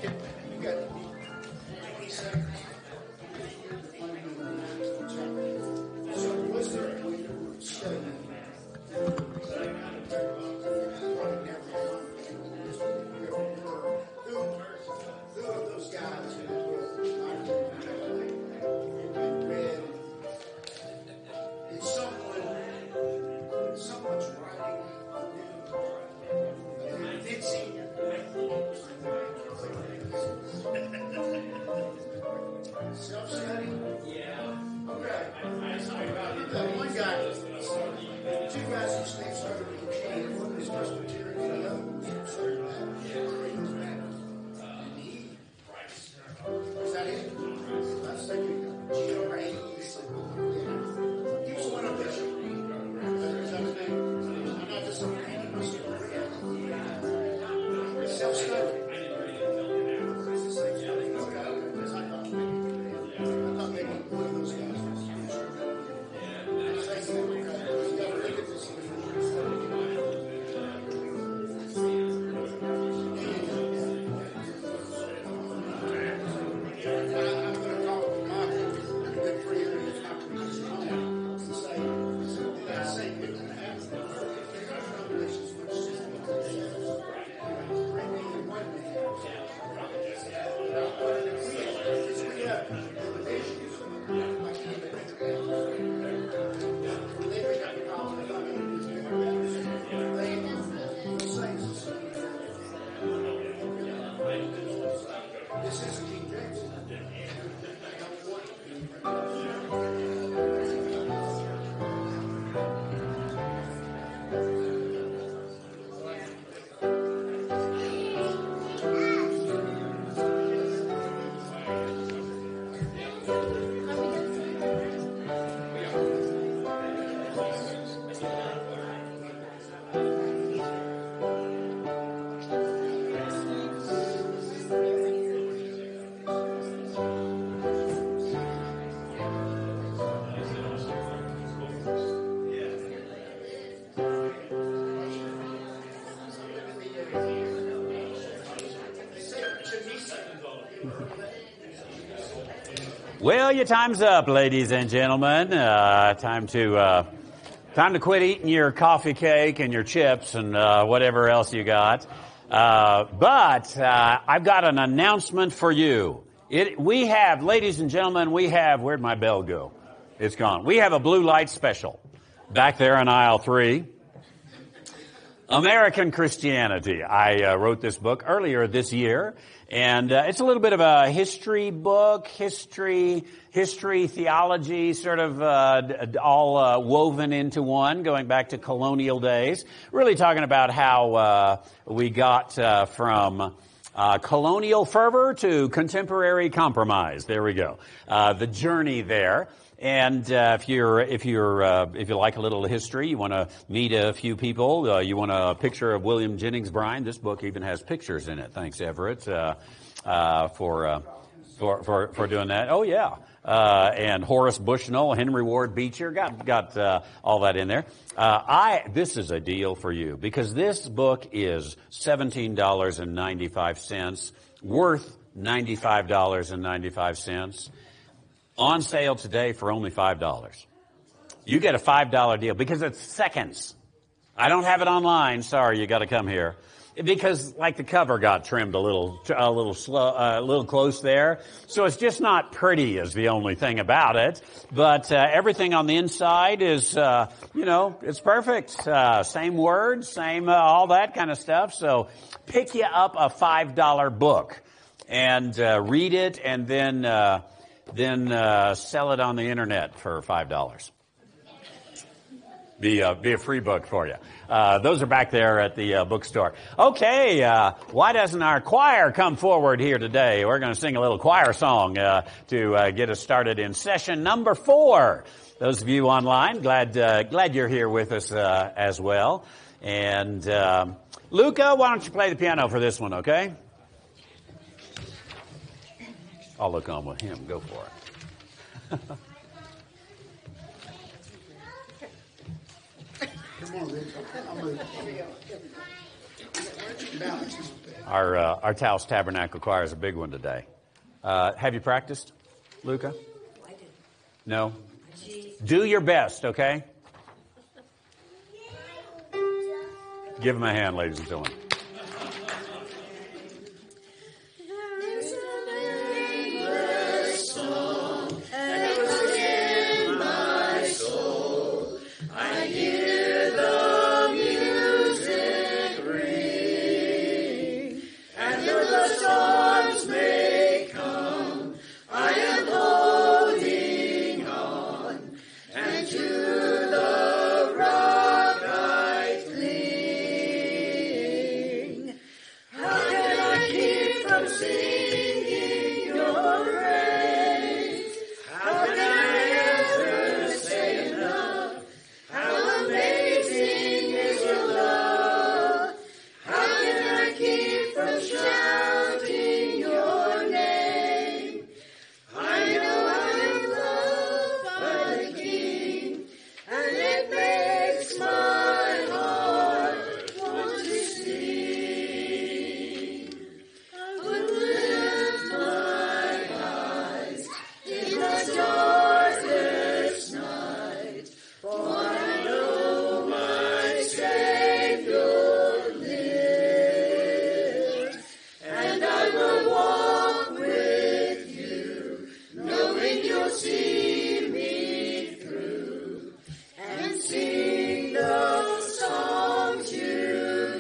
Well, your time's up, ladies and gentlemen. Time to quit eating your coffee cake and your chips and whatever else you got. But I've got an announcement for you. We have, ladies and gentlemen, where'd my bell go? It's gone. We have a blue light special back there in aisle 3. American Christianity. I wrote this book earlier this year, and it's a little bit of a history book, history, theology, sort of all woven into one, going back to colonial days. Really talking about how we got from colonial fervor to contemporary compromise. There we go. The journey there. And if you like a little history, you want to meet a few people, you want a picture of William Jennings Bryan. This book even has pictures in it. Thanks, Everett, for doing that. Oh yeah, and Horace Bushnell, Henry Ward Beecher, got all that in there. This is a deal for you because this book is $17.95, worth $95.95. On sale today for only $5. You get a $5 deal because it's seconds. I don't have it online. Sorry, you got to come here because like the cover got trimmed a little close there. So it's just not pretty is the only thing about it. But everything on the inside is, it's perfect. Same words, same all that kind of stuff. So pick you up a $5 book and read it, and then sell it on the internet for $5. Be a free book for you. Those are back there at the bookstore. Okay, why doesn't our choir come forward here today? We're going to sing a little choir song to get us started in session number 4. Those of you online, glad you're here with us as well. And Luca, why don't you play the piano for this one, okay? I'll look on with him. Go for it. Come on, Rick. Our Taos Tabernacle Choir is a big one today. Have you practiced, Luca? I did. No? Do your best, okay? Give him a hand, ladies and gentlemen. There's a nameless song echoes in my soul. I hear the music ring, and though the storms may come, I am holding on, and to the rock I cling. How can I keep from singing your praise? How can I ever say enough? How amazing is your love? How can I keep from shouting your name? I know I am loved by the King, and it makes my heart want to sing. I would lift my eyes in the darkest night, for I know my Savior lives, and I will walk with you, knowing you'll see me through, and sing the songs you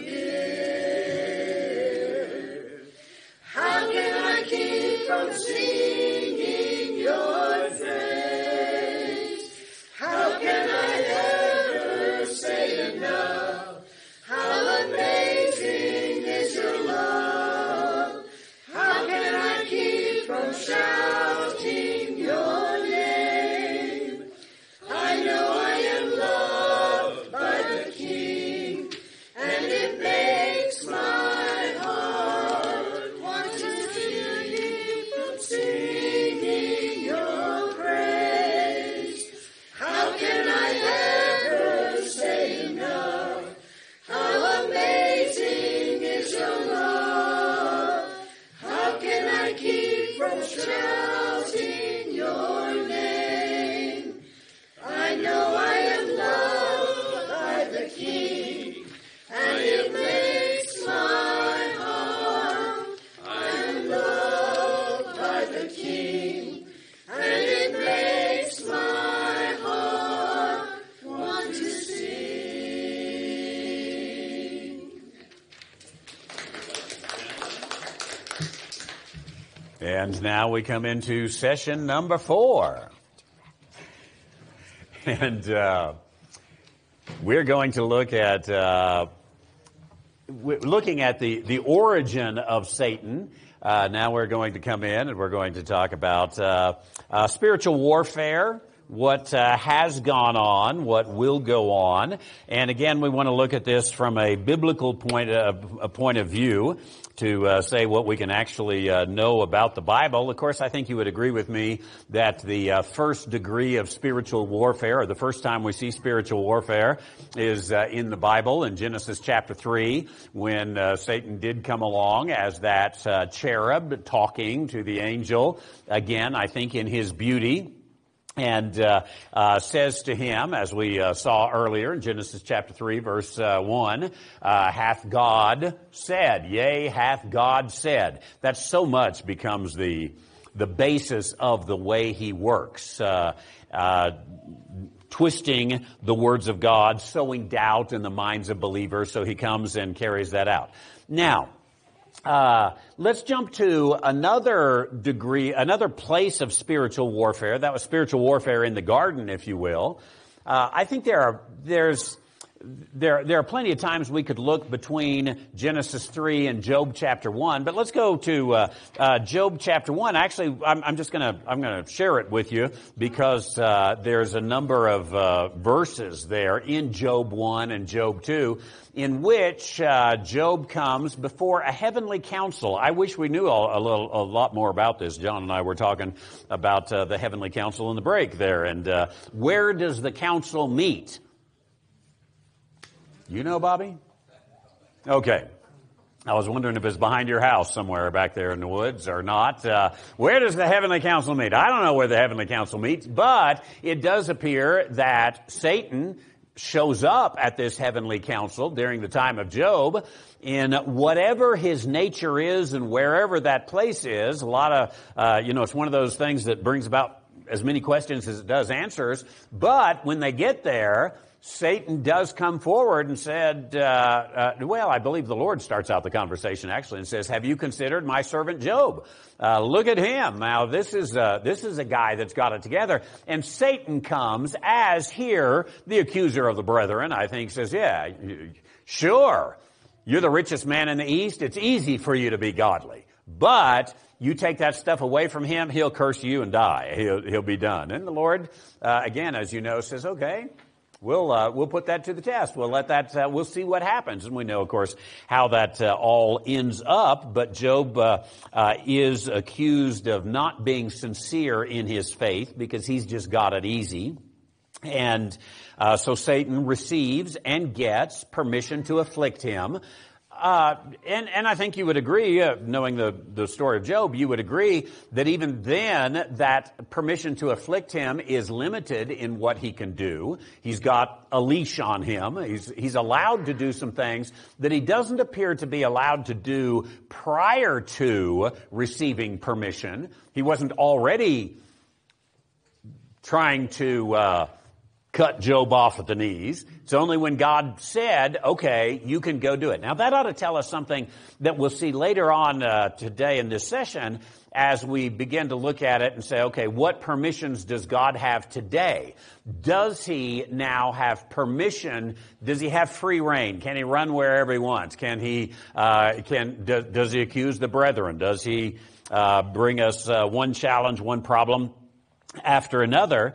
give. How can I keep from singing your praise? How can I ever say enough? How amazing is your love? How can I keep from shouting your name? I know I am loved by the King, and it makes my heart want to keep from singing your praise. How can I ever say enough? How amazing is your love? How can I keep from shouting your name? I know I am loved by the King, and it makes my heart. I am loved by the King, and it makes my heart want to sing. And now we come into session number 4. And we're going to look at the origin of Satan. Now we're going to come in and we're going to talk about spiritual warfare, what has gone on, what will go on. And again, we want to look at this from a biblical point of view to say what we can actually know about the Bible. Of course, I think you would agree with me that the first degree of spiritual warfare, or the first time we see spiritual warfare, is in the Bible in Genesis chapter 3, when Satan did come along as that cherub talking to the angel, again, I think in his beauty. And says to him, as we saw earlier in Genesis chapter 3, verse 1, hath God said, yea, hath God said. That so much becomes the basis of the way he works, twisting the words of God, sowing doubt in the minds of believers, so he comes and carries that out. Now, let's jump to another place of spiritual warfare. That was spiritual warfare in the garden, if you will. I think there are plenty of times we could look between Genesis 3 and Job chapter 1, but let's go to Job chapter 1. Actually, I'm going to share it with you because there's a number of verses there in Job 1 and Job 2 in which Job comes before a heavenly council. I wish we knew a lot more about this. John and I were talking about the heavenly council in the break there, and where does the council meet? You know, Bobby? Okay. I was wondering if it's behind your house somewhere back there in the woods or not. Where does the heavenly council meet? I don't know where the heavenly council meets, but it does appear that Satan shows up at this heavenly council during the time of Job in whatever his nature is and wherever that place is. A lot of, it's one of those things that brings about as many questions as it does answers. But when they get there, Satan does come forward and said, I believe the Lord starts out the conversation actually and says, have you considered my servant Job? Look at him. Now this is a guy that's got it together. And Satan comes as here, the accuser of the brethren, I think says, yeah, sure. You're the richest man in the East. It's easy for you to be godly. But you take that stuff away from him, he'll curse you and die. He'll be done. And the Lord, again, as you know, says, okay, we'll put that to the test. We'll let that, we'll see what happens. And we know, of course, how that all ends up. But Job is accused of not being sincere in his faith because he's just got it easy. And so Satan receives and gets permission to afflict him. And I think you would agree, knowing the story of Job, you would agree that even then that permission to afflict him is limited in what he can do. He's got a leash on him. He's allowed to do some things that he doesn't appear to be allowed to do prior to receiving permission. He wasn't already trying to cut Job off at the knees. It's only when God said, okay, you can go do it. Now that ought to tell us something that we'll see later on today in this session as we begin to look at it and say, okay, what permissions does God have today? Does he now have permission? Does he have free reign? Can he run wherever he wants? Does he accuse the brethren? Does he bring us one challenge, one problem after another?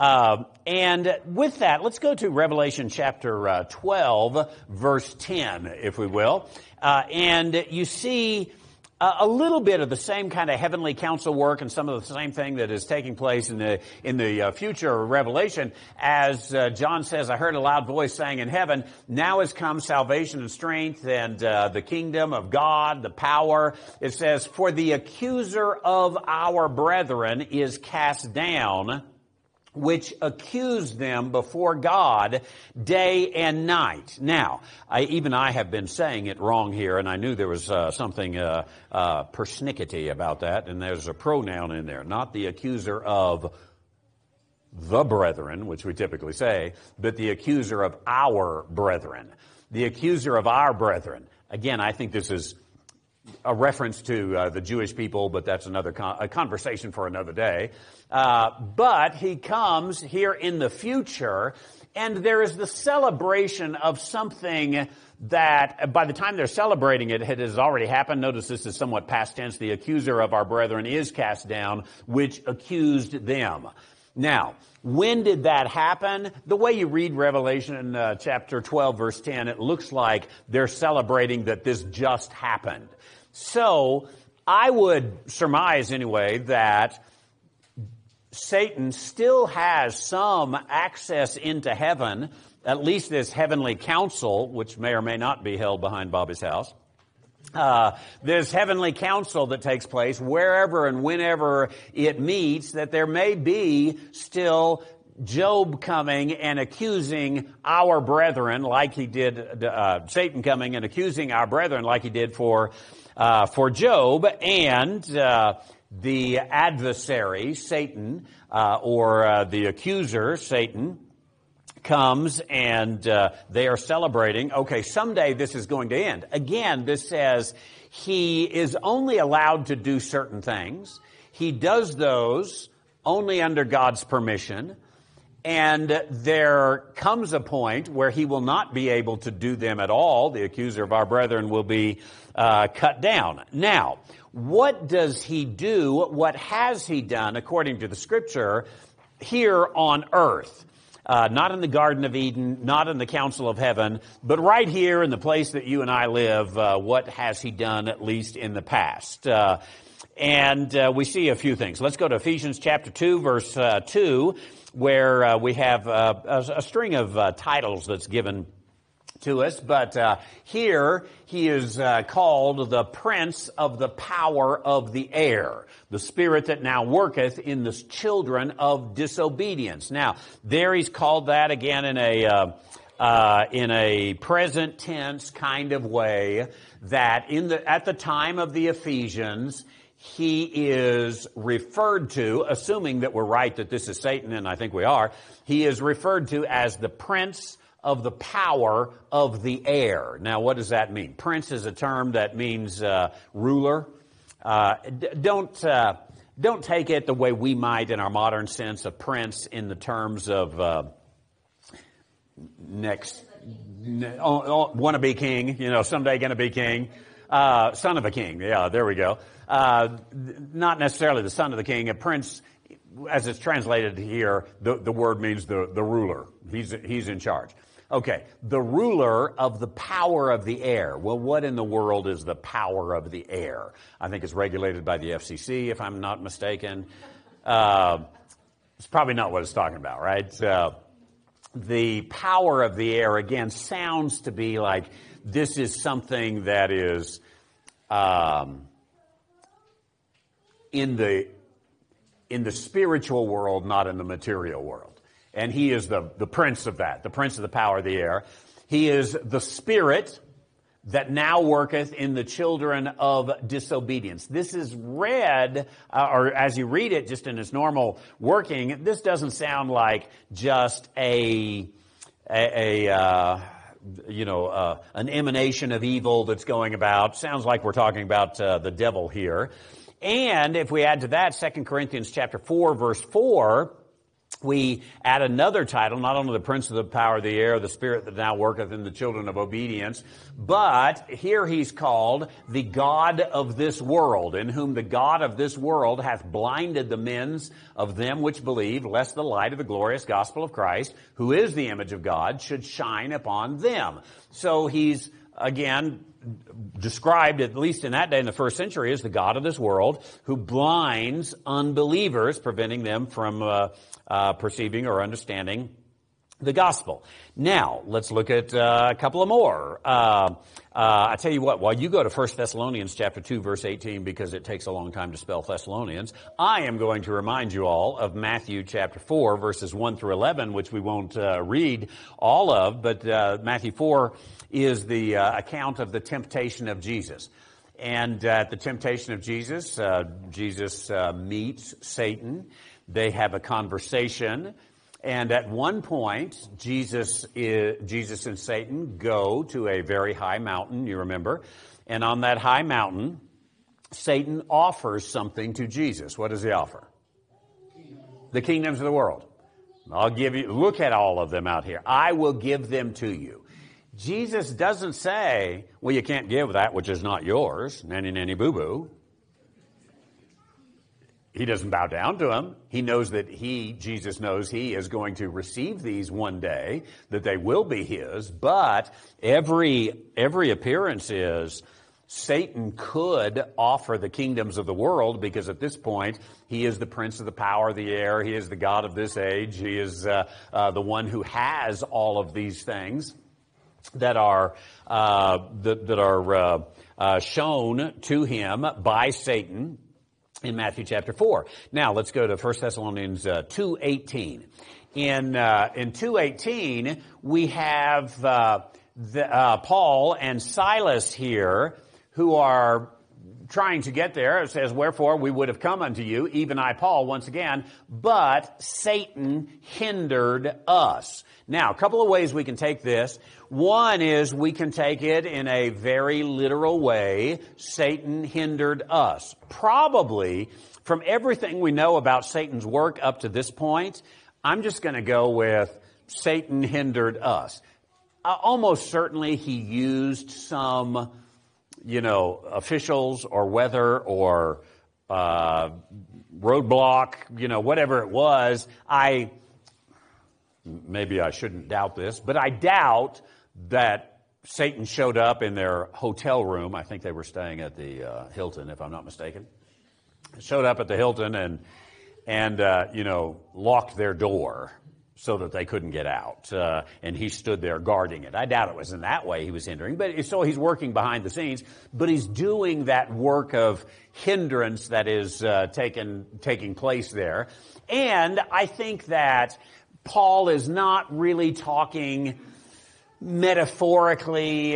And with that, let's go to Revelation chapter 12, verse 10, if we will. And you see a little bit of the same kind of heavenly council work and some of the same thing that is taking place in the future Revelation. As John says, I heard a loud voice saying in heaven, now has come salvation and strength and the kingdom of God, the power. It says, for the accuser of our brethren is cast down, which accuse them before God day and night. Now, I have been saying it wrong here, and I knew there was something persnickety about that, and there's a pronoun in there, not the accuser of the brethren, which we typically say, but the accuser of our brethren. The accuser of our brethren. Again, I think this is a reference to the Jewish people, but that's another conversation for another day. But he comes here in the future, and there is the celebration of something that by the time they're celebrating it, it has already happened. Notice this is somewhat past tense. The accuser of our brethren is cast down, which accused them. Now, when did that happen? The way you read Revelation chapter 12, verse 10, it looks like they're celebrating that this just happened. So, I would surmise anyway that Satan still has some access into heaven, at least this heavenly council, which may or may not be held behind Bobby's house. This heavenly council that takes place wherever and whenever it meets, that there may be still Job coming and accusing our brethren like he did, Satan coming and accusing our brethren like he did for Job, and the adversary, Satan, or the accuser, Satan, comes and they are celebrating, okay, someday this is going to end. Again, this says he is only allowed to do certain things. He does those only under God's permission. And there comes a point where he will not be able to do them at all. The accuser of our brethren will be cut down. Now, what does he do? What has he done, according to the Scripture, here on earth? Not in the Garden of Eden, not in the Council of Heaven, but right here in the place that you and I live, what has he done, at least in the past? And we see a few things. Let's go to Ephesians chapter 2, verse 2, where we have a string of titles that's given to us, but here he is called the prince of the power of the air, the spirit that now worketh in the children of disobedience. Now, there he's called that again in a present tense kind of way, that at the time of the Ephesians, he is referred to, assuming that we're right that this is Satan, and I think we are, he is referred to as the prince of the power of the air. Now, what does that mean? Prince is a term that means ruler. Don't take it the way we might in our modern sense of prince in the terms of wannabe king, someday going to be king, son of a king. Yeah, there we go. Not necessarily the son of the king. A prince, as it's translated here, the word means the ruler. He's in charge. Okay, the ruler of the power of the air. Well, what in the world is the power of the air? I think it's regulated by the FCC, if I'm not mistaken. It's probably not what it's talking about, right? The power of the air, again, sounds to be like this is something that is in the spiritual world, not in the material world. And he is the prince of that, the prince of the power of the air. He is the spirit that now worketh in the children of disobedience. This is read, or as you read it just in its normal working, this doesn't sound like just an emanation of evil that's going about. Sounds like we're talking about the devil here. And if we add to that 2 Corinthians chapter 4, verse 4, we add another title, not only the prince of the power of the air, the spirit that now worketh in the children of obedience, but here he's called the God of this world, in whom the God of this world hath blinded the minds of them which believe, lest the light of the glorious gospel of Christ, who is the image of God, should shine upon them. So he's, again, described, at least in that day in the first century, as the God of this world who blinds unbelievers, preventing them from perceiving or understanding the gospel. Now, let's look at a couple of more. I tell you what, while you go to 1 Thessalonians chapter 2, verse 18, because it takes a long time to spell Thessalonians, I am going to remind you all of Matthew chapter 4, verses 1 through 11, which we won't read all of, but Matthew 4 is the account of the temptation of Jesus. And at the temptation of Jesus, Jesus meets Satan. They have a conversation. And at one point, Jesus and Satan go to a very high mountain, you remember. And on that high mountain, Satan offers something to Jesus. What does he offer? The kingdoms of the world. I'll give you, look at all of them out here. I will give them to you. Jesus doesn't say, well, you can't give that which is not yours, nanny boo-boo. He doesn't bow down to him. He knows that Jesus knows he is going to receive these one day, that they will be his, but every appearance is Satan could offer the kingdoms of the world, because at this point, he is the prince of the power of the air. He is the God of this age. He is the one who has all of these things that are shown to him by Satan in Matthew chapter 4. Now, let's go to 1 Thessalonians 2:18. In 2:18, we have Paul and Silas here who are trying to get there. It says, wherefore we would have come unto you, even I, Paul, once again, but Satan hindered us. Now, a couple of ways we can take this. One is we can take it in a very literal way. Satan hindered us. Probably, from everything we know about Satan's work up to this point, I'm just going to go with Satan hindered us. Almost certainly he used some, officials or weather or roadblock, whatever it was. Maybe I shouldn't doubt this, but I doubt that Satan showed up in their hotel room. I think they were staying at the Hilton, if I'm not mistaken. Showed up at the Hilton and locked their door so that they couldn't get out. And he stood there guarding it. I doubt it was in that way he was hindering. But so he's working behind the scenes, but he's doing that work of hindrance that is taking place there. And I think that Paul is not really talking metaphorically,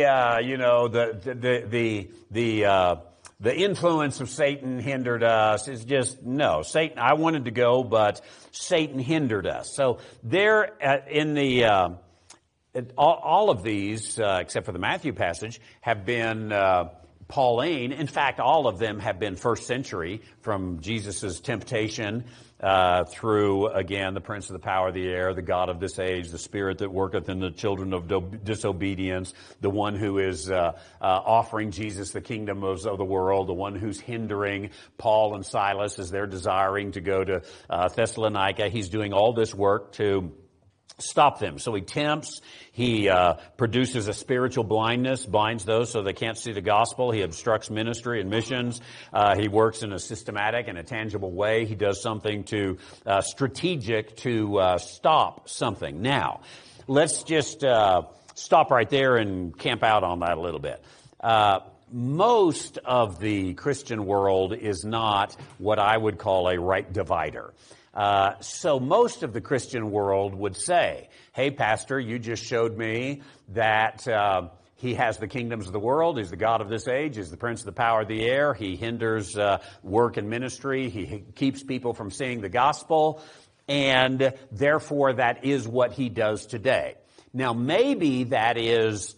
the influence of Satan hindered us. Is just, no, Satan, I wanted to go, but Satan hindered us. So there in the, all of these, except for the Matthew passage, have been Pauline. In fact, all of them have been first century, from Jesus' temptation through, again, the prince of the power of the air, the god of this age, the spirit that worketh in the children of disobedience, the one who is offering Jesus the kingdom of the world, the one who's hindering Paul and Silas as they're desiring to go to Thessalonica. He's doing all this work to stop them. So he tempts, he produces a spiritual blindness, blinds those so they can't see the gospel. He obstructs ministry and missions. He works in a systematic and a tangible way. He does something to strategic to stop something. Now, let's just stop right there and camp out on that a little bit. Most of the Christian world is not what I would call a right divider. So most of the Christian world would say, hey, Pastor, you just showed me that he has the kingdoms of the world. He's the God of this age. He's the prince of the power of the air. He hinders work and ministry. He keeps people from seeing the gospel. And therefore, that is what he does today. Now, maybe that is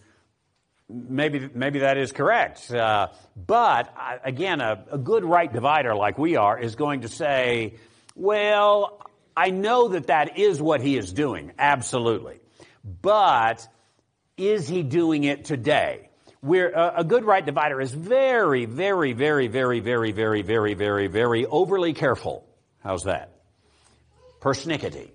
correct. But again, a good right divider like we are is going to say, well, I know that is what he is doing, absolutely. But is he doing it today? A good right divider is very, very, very, very, very, very, very, very, very overly careful. How's that? Persnickety.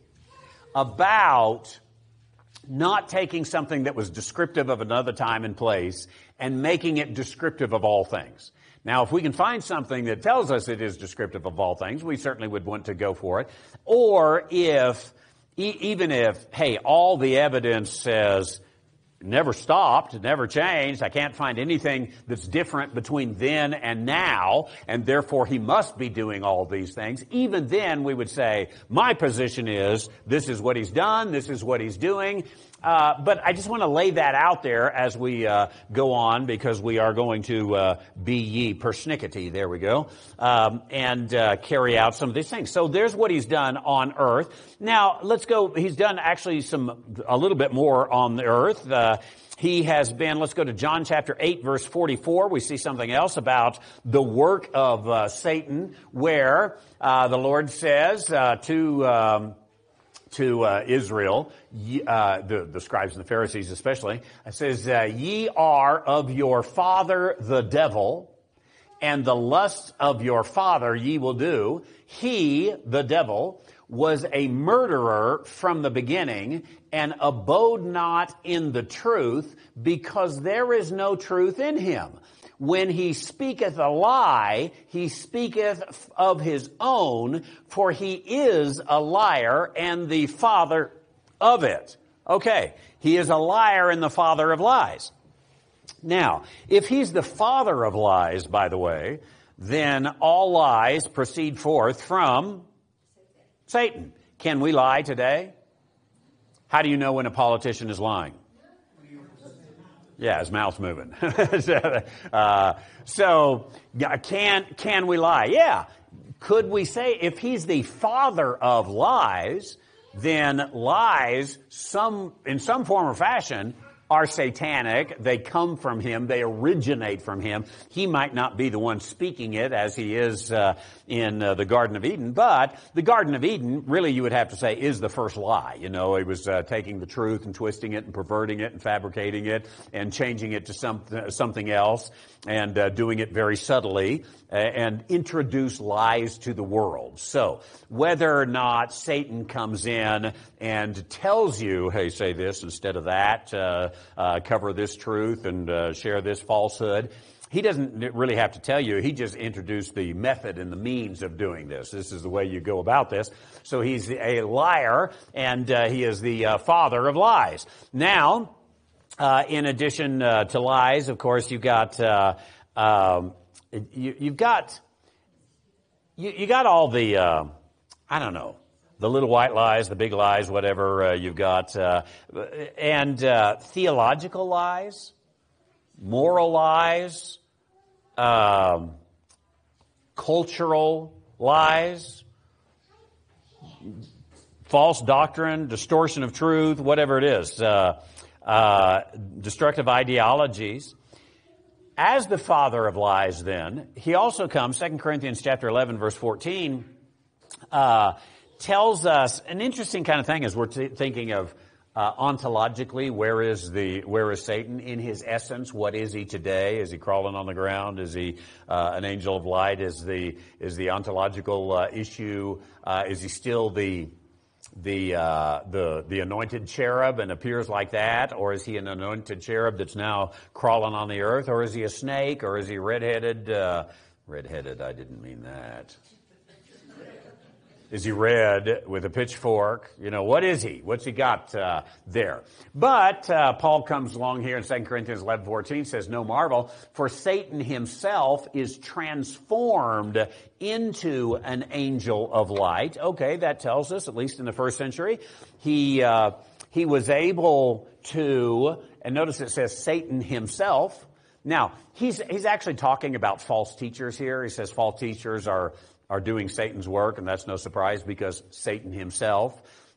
About not taking something that was descriptive of another time and place and making it descriptive of all things. Now, if we can find something that tells us it is descriptive of all things, we certainly would want to go for it. Or even if, hey, all the evidence says never stopped, never changed, I can't find anything that's different between then and now, and therefore he must be doing all these things. Even then, we would say, my position is, this is what he's done, this is what he's doing. But I just want to lay that out there as we go on, because we are going to be ye persnickety, there we go, and carry out some of these things. So there's what he's done on earth. Now, let's go, he's done actually a little bit more on the earth. He has been, let's go to John chapter 8, verse 44. We see something else about the work of Satan, where the Lord says to Israel, the scribes and the Pharisees especially, it says, ye are of your father the devil, and the lusts of your father ye will do. He, the devil, was a murderer from the beginning, and abode not in the truth, because there is no truth in him. When he speaketh a lie, he speaketh of his own, for he is a liar and the father of it. Okay, he is a liar and the father of lies. Now, if he's the father of lies, by the way, then all lies proceed forth from Satan. Can we lie today? How do you know when a politician is lying? Yeah, his mouth's moving. So, can we lie? Yeah. Could we say if he's the father of lies, then lies, in some form or fashion, are satanic. They come from him. They originate from him. He might not be the one speaking it as he is in the Garden of Eden, but the Garden of Eden, really you would have to say, is the first lie. You know, he was taking the truth and twisting it and perverting it and fabricating it and changing it to something else and doing it very subtly and introduce lies to the world. So whether or not Satan comes in and tells you, hey, say this instead of that, cover this truth and share this falsehood, He doesn't really have to tell you. He just introduced the method and the means of doing this. This is the way you go about this. So he's a liar, and he is the father of lies. Now, in addition to lies, of course, you've got you've got all the I don't know, the little white lies, the big lies, whatever you've got, and theological lies, moral lies, cultural lies, false doctrine, distortion of truth, whatever it is, destructive ideologies. As the father of lies, then, he also comes, 2 Corinthians chapter 11, verse 14, tells us an interesting kind of thing as we're thinking of ontologically, where is Satan in his essence? What is he today? Is he crawling on the ground? Is he an angel of light? Is the ontological issue? Is he still the anointed cherub and appears like that, or is he an anointed cherub that's now crawling on the earth, or is he a snake, or is he redheaded? Redheaded, I didn't mean that. Is he red with a pitchfork? You know, what is he? What's he got there? But Paul comes along here in 2 Corinthians 11:14, says, "No marvel, for Satan himself is transformed into an angel of light." Okay, that tells us, at least in the first century, he was able to, and notice it says Satan himself. Now, he's actually talking about false teachers here. He says false teachers are doing Satan's work, and that's no surprise because Satan himself.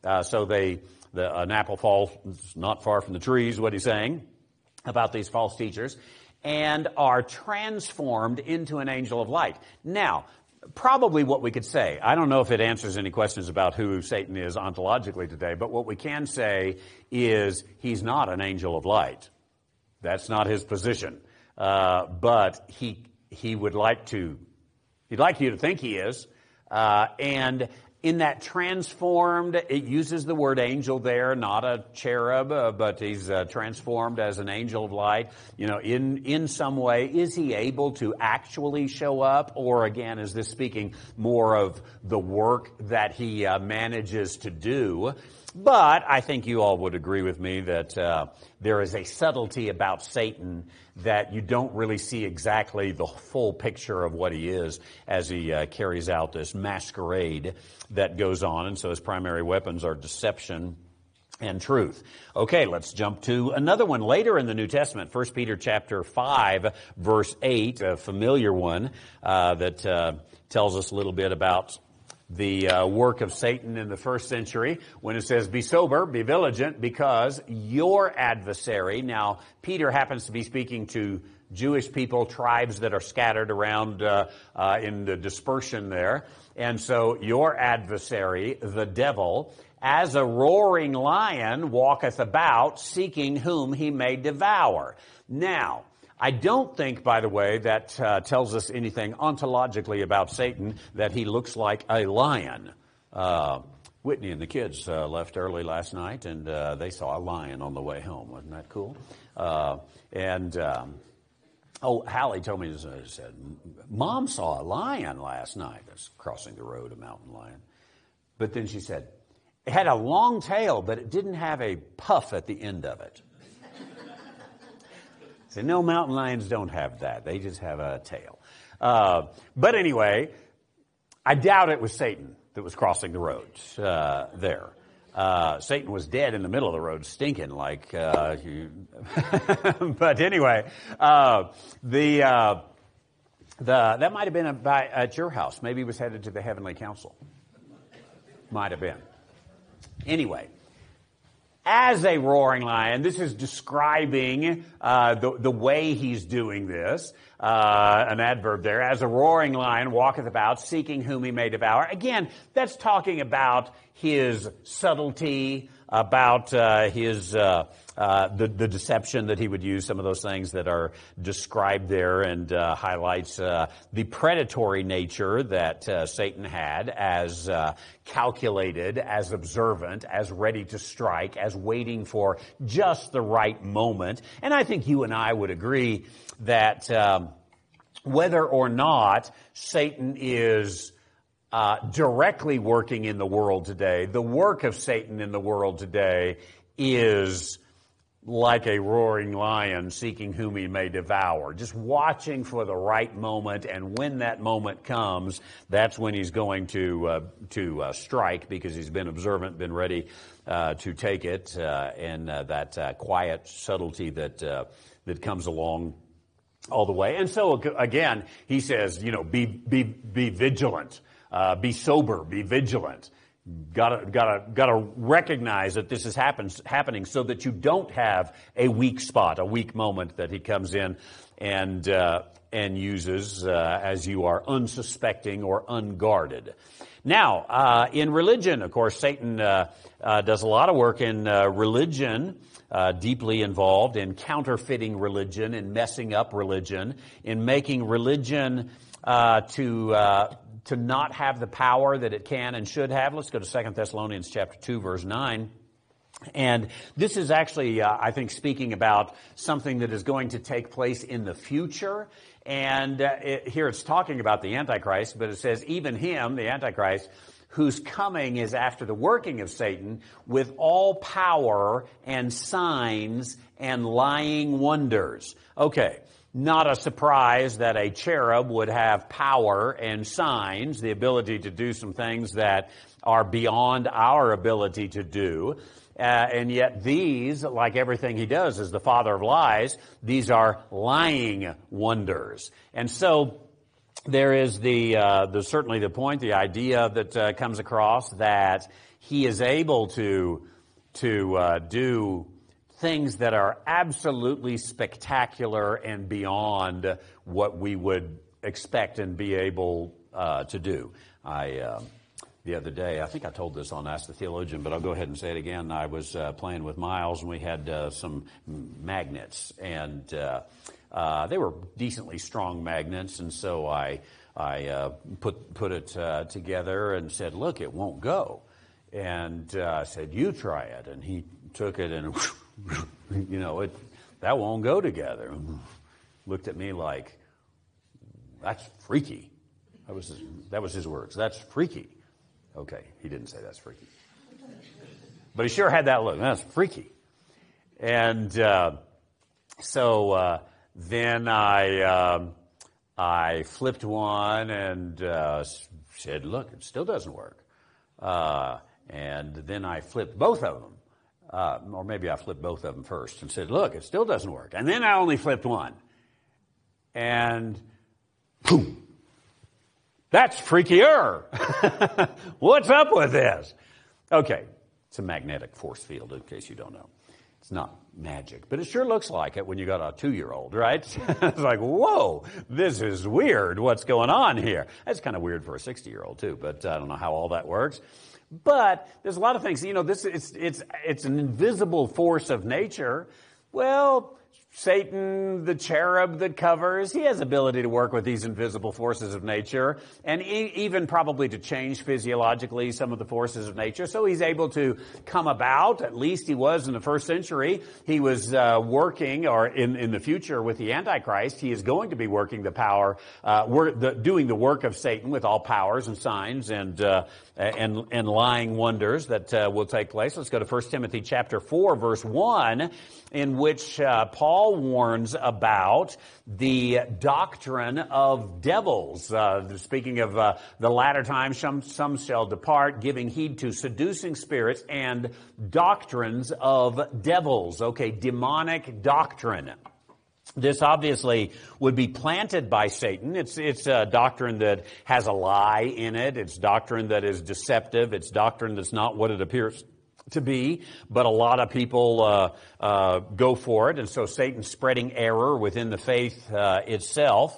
An apple falls not far from the trees, what he's saying about these false teachers, and are transformed into an angel of light. Now, probably what we could say, I don't know if it answers any questions about who Satan is ontologically today, but what we can say is he's not an angel of light. That's not his position. But he would like to. He'd like you to think he is. And in that transformed, it uses the word angel there, not a cherub, but he's transformed as an angel of light. You know, in some way, is he able to actually show up? Or again, is this speaking more of the work that he manages to do? But I think you all would agree with me that there is a subtlety about Satan that you don't really see exactly the full picture of what he is as he carries out this masquerade that goes on. And so his primary weapons are deception and truth. Okay, let's jump to another one later in the New Testament, 1 Peter chapter 5, verse 8, a familiar one that tells us a little bit about the work of Satan in the first century when it says, "Be sober, be vigilant, because your adversary." Now, Peter happens to be speaking to Jewish people, tribes that are scattered around in the dispersion there. And so, your adversary, the devil, as a roaring lion, walketh about, seeking whom he may devour. Now, I don't think, by the way, that tells us anything ontologically about Satan, that he looks like a lion. Whitney and the kids left early last night, and they saw a lion on the way home. Wasn't that cool? Hallie told me, said, "Mom saw a lion last night." That's crossing the road, a mountain lion. But then she said, it had a long tail, but it didn't have a puff at the end of it. So no, mountain lions don't have that. They just have a tail. But anyway, I doubt it was Satan that was crossing the road there. Satan was dead in the middle of the road, stinking like. But anyway, that might have been at your house. Maybe he was headed to the heavenly council. Might have been. Anyway. As a roaring lion, this is describing the way he's doing this, an adverb there. As a roaring lion walketh about, seeking whom he may devour. Again, that's talking about his subtlety, about the deception that he would use, some of those things that are described there, and highlights the predatory nature that Satan had, as calculated, as observant, as ready to strike, as waiting for just the right moment. And I think you and I would agree that whether or not Satan is directly working in the world today, the work of Satan in the world today is like a roaring lion seeking whom he may devour, just watching for the right moment, and when that moment comes, that's when he's going to strike, because he's been observant, been ready to take it, and that quiet subtlety that comes along all the way. And so again, he says, be vigilant, be sober, be vigilant. Gotta recognize that this is happening, so that you don't have a weak spot, a weak moment that he comes in and uses as you are unsuspecting or unguarded. Now, in religion, of course, Satan does a lot of work in religion. Deeply involved in counterfeiting religion, in messing up religion, in making religion to not have the power that it can and should have. Let's go to 2 Thessalonians chapter 2, verse 9. And this is actually, I think, speaking about something that is going to take place in the future. And here it's talking about the Antichrist, but it says, even him, the Antichrist, whose coming is after the working of Satan, with all power and signs and lying wonders. Okay. Not a surprise that a cherub would have power and signs, the ability to do some things that are beyond our ability to do. And yet these, like everything he does, is the father of lies. These are lying wonders. And so there is certainly the point, the idea that comes across, that he is able to do things that are absolutely spectacular and beyond what we would expect and be able to do. The other day, I think I told this on Ask the Theologian, but I'll go ahead and say it again. I was playing with Miles, and we had some magnets, and they were decently strong magnets, and so I put it together and said, "Look, it won't go." And I said, "You try it," and he took it and that won't go together. Looked at me like, "That's freaky." That was his words. "That's freaky." Okay, he didn't say that's freaky, but he sure had that look. "That's freaky." And so then I flipped one and said, "Look, it still doesn't work." And then I flipped both of them. Or maybe I flipped both of them first and said, "Look, it still doesn't work." And then I only flipped one. And boom, that's freakier. What's up with this? Okay, it's a magnetic force field, in case you don't know. It's not magic, but it sure looks like it when you got a 2-year-old, right? It's like, whoa, this is weird. What's going on here? That's kind of weird for a 60-year-old too, but I don't know how all that works. But there's a lot of things. It's an invisible force of nature. Well, Satan, the cherub that covers, he has ability to work with these invisible forces of nature, and even probably to change physiologically some of the forces of nature. So he's able to come about, at least he was in the first century. He was working, or in the future with the Antichrist, he is going to be working the power, doing the work of Satan with all powers and signs and lying wonders that will take place. Let's go to 1 Timothy chapter 4, verse 1, in which Paul warns about the doctrine of devils. Speaking of the latter times, some shall depart, giving heed to seducing spirits and doctrines of devils. Okay, demonic doctrine. This obviously would be planted by Satan. It's a doctrine that has a lie in it. It's doctrine that is deceptive. It's doctrine that's not what it appears to be, but a lot of people go for it. And so Satan's spreading error within the faith itself.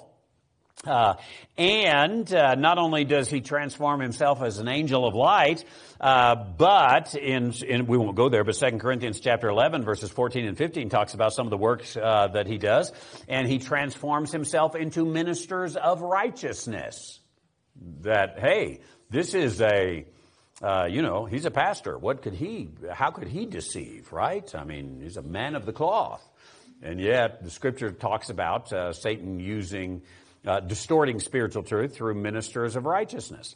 And not only does he transform himself as an angel of light, but we won't go there, but 2 Corinthians chapter 11, verses 14 and 15 talks about some of the works that he does. And he transforms himself into ministers of righteousness. That, hey, this is he's a pastor. How could he deceive, right? I mean, he's a man of the cloth. And yet the scripture talks about Satan using distorting spiritual truth through ministers of righteousness.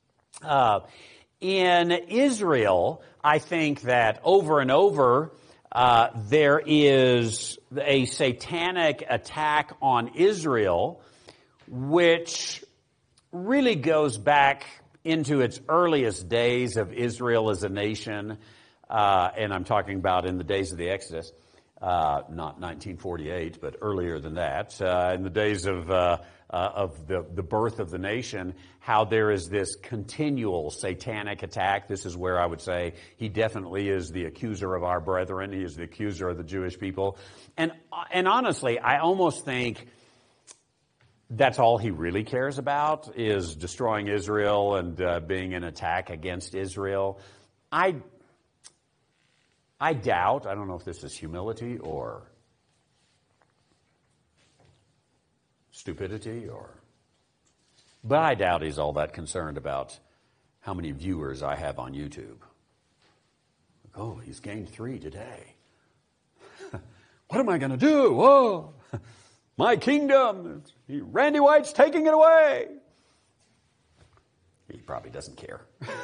In Israel, I think that over and over, there is a satanic attack on Israel, which really goes back into its earliest days of Israel as a nation, and I'm talking about in the days of the Exodus, not 1948, but earlier than that, in the days of the birth of the nation, how there is this continual satanic attack. This is where I would say he definitely is the accuser of our brethren. He is the accuser of the Jewish people. And honestly, I almost think that's all he really cares about is destroying Israel and being an attack against Israel. I doubt, I don't know if this is humility or stupidity but I doubt he's all that concerned about how many viewers I have on YouTube. Oh, he's gained 3 today. What am I going to do? Oh, my kingdom. Randy White's taking it away. He probably doesn't care.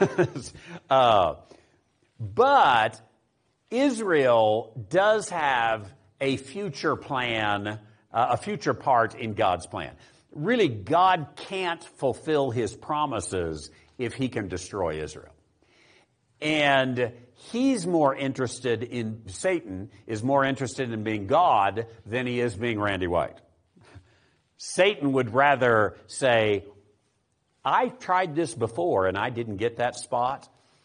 But Israel does have a future plan, a future part in God's plan. Really, God can't fulfill his promises if he can destroy Israel. And Satan is more interested in being God than he is being Randy White. Satan would rather say, I tried this before and I didn't get that spot.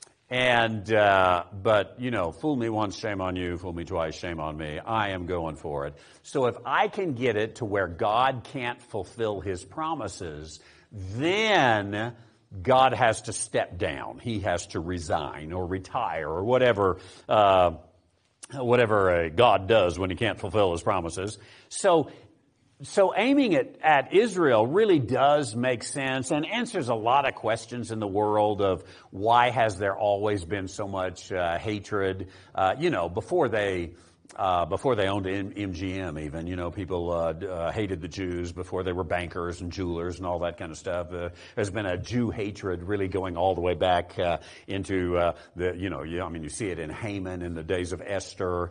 But fool me once, shame on you. Fool me twice, shame on me. I am going for it. So if I can get it to where God can't fulfill his promises, then God has to step down. He has to resign or retire or whatever God does when he can't fulfill his promises. So aiming it at Israel really does make sense and answers a lot of questions in the world of why has there always been so much hatred. Before they owned MGM even, people hated the Jews before they were bankers and jewelers and all that kind of stuff. There's been a Jew hatred really going all the way back into you see it in Haman in the days of Esther,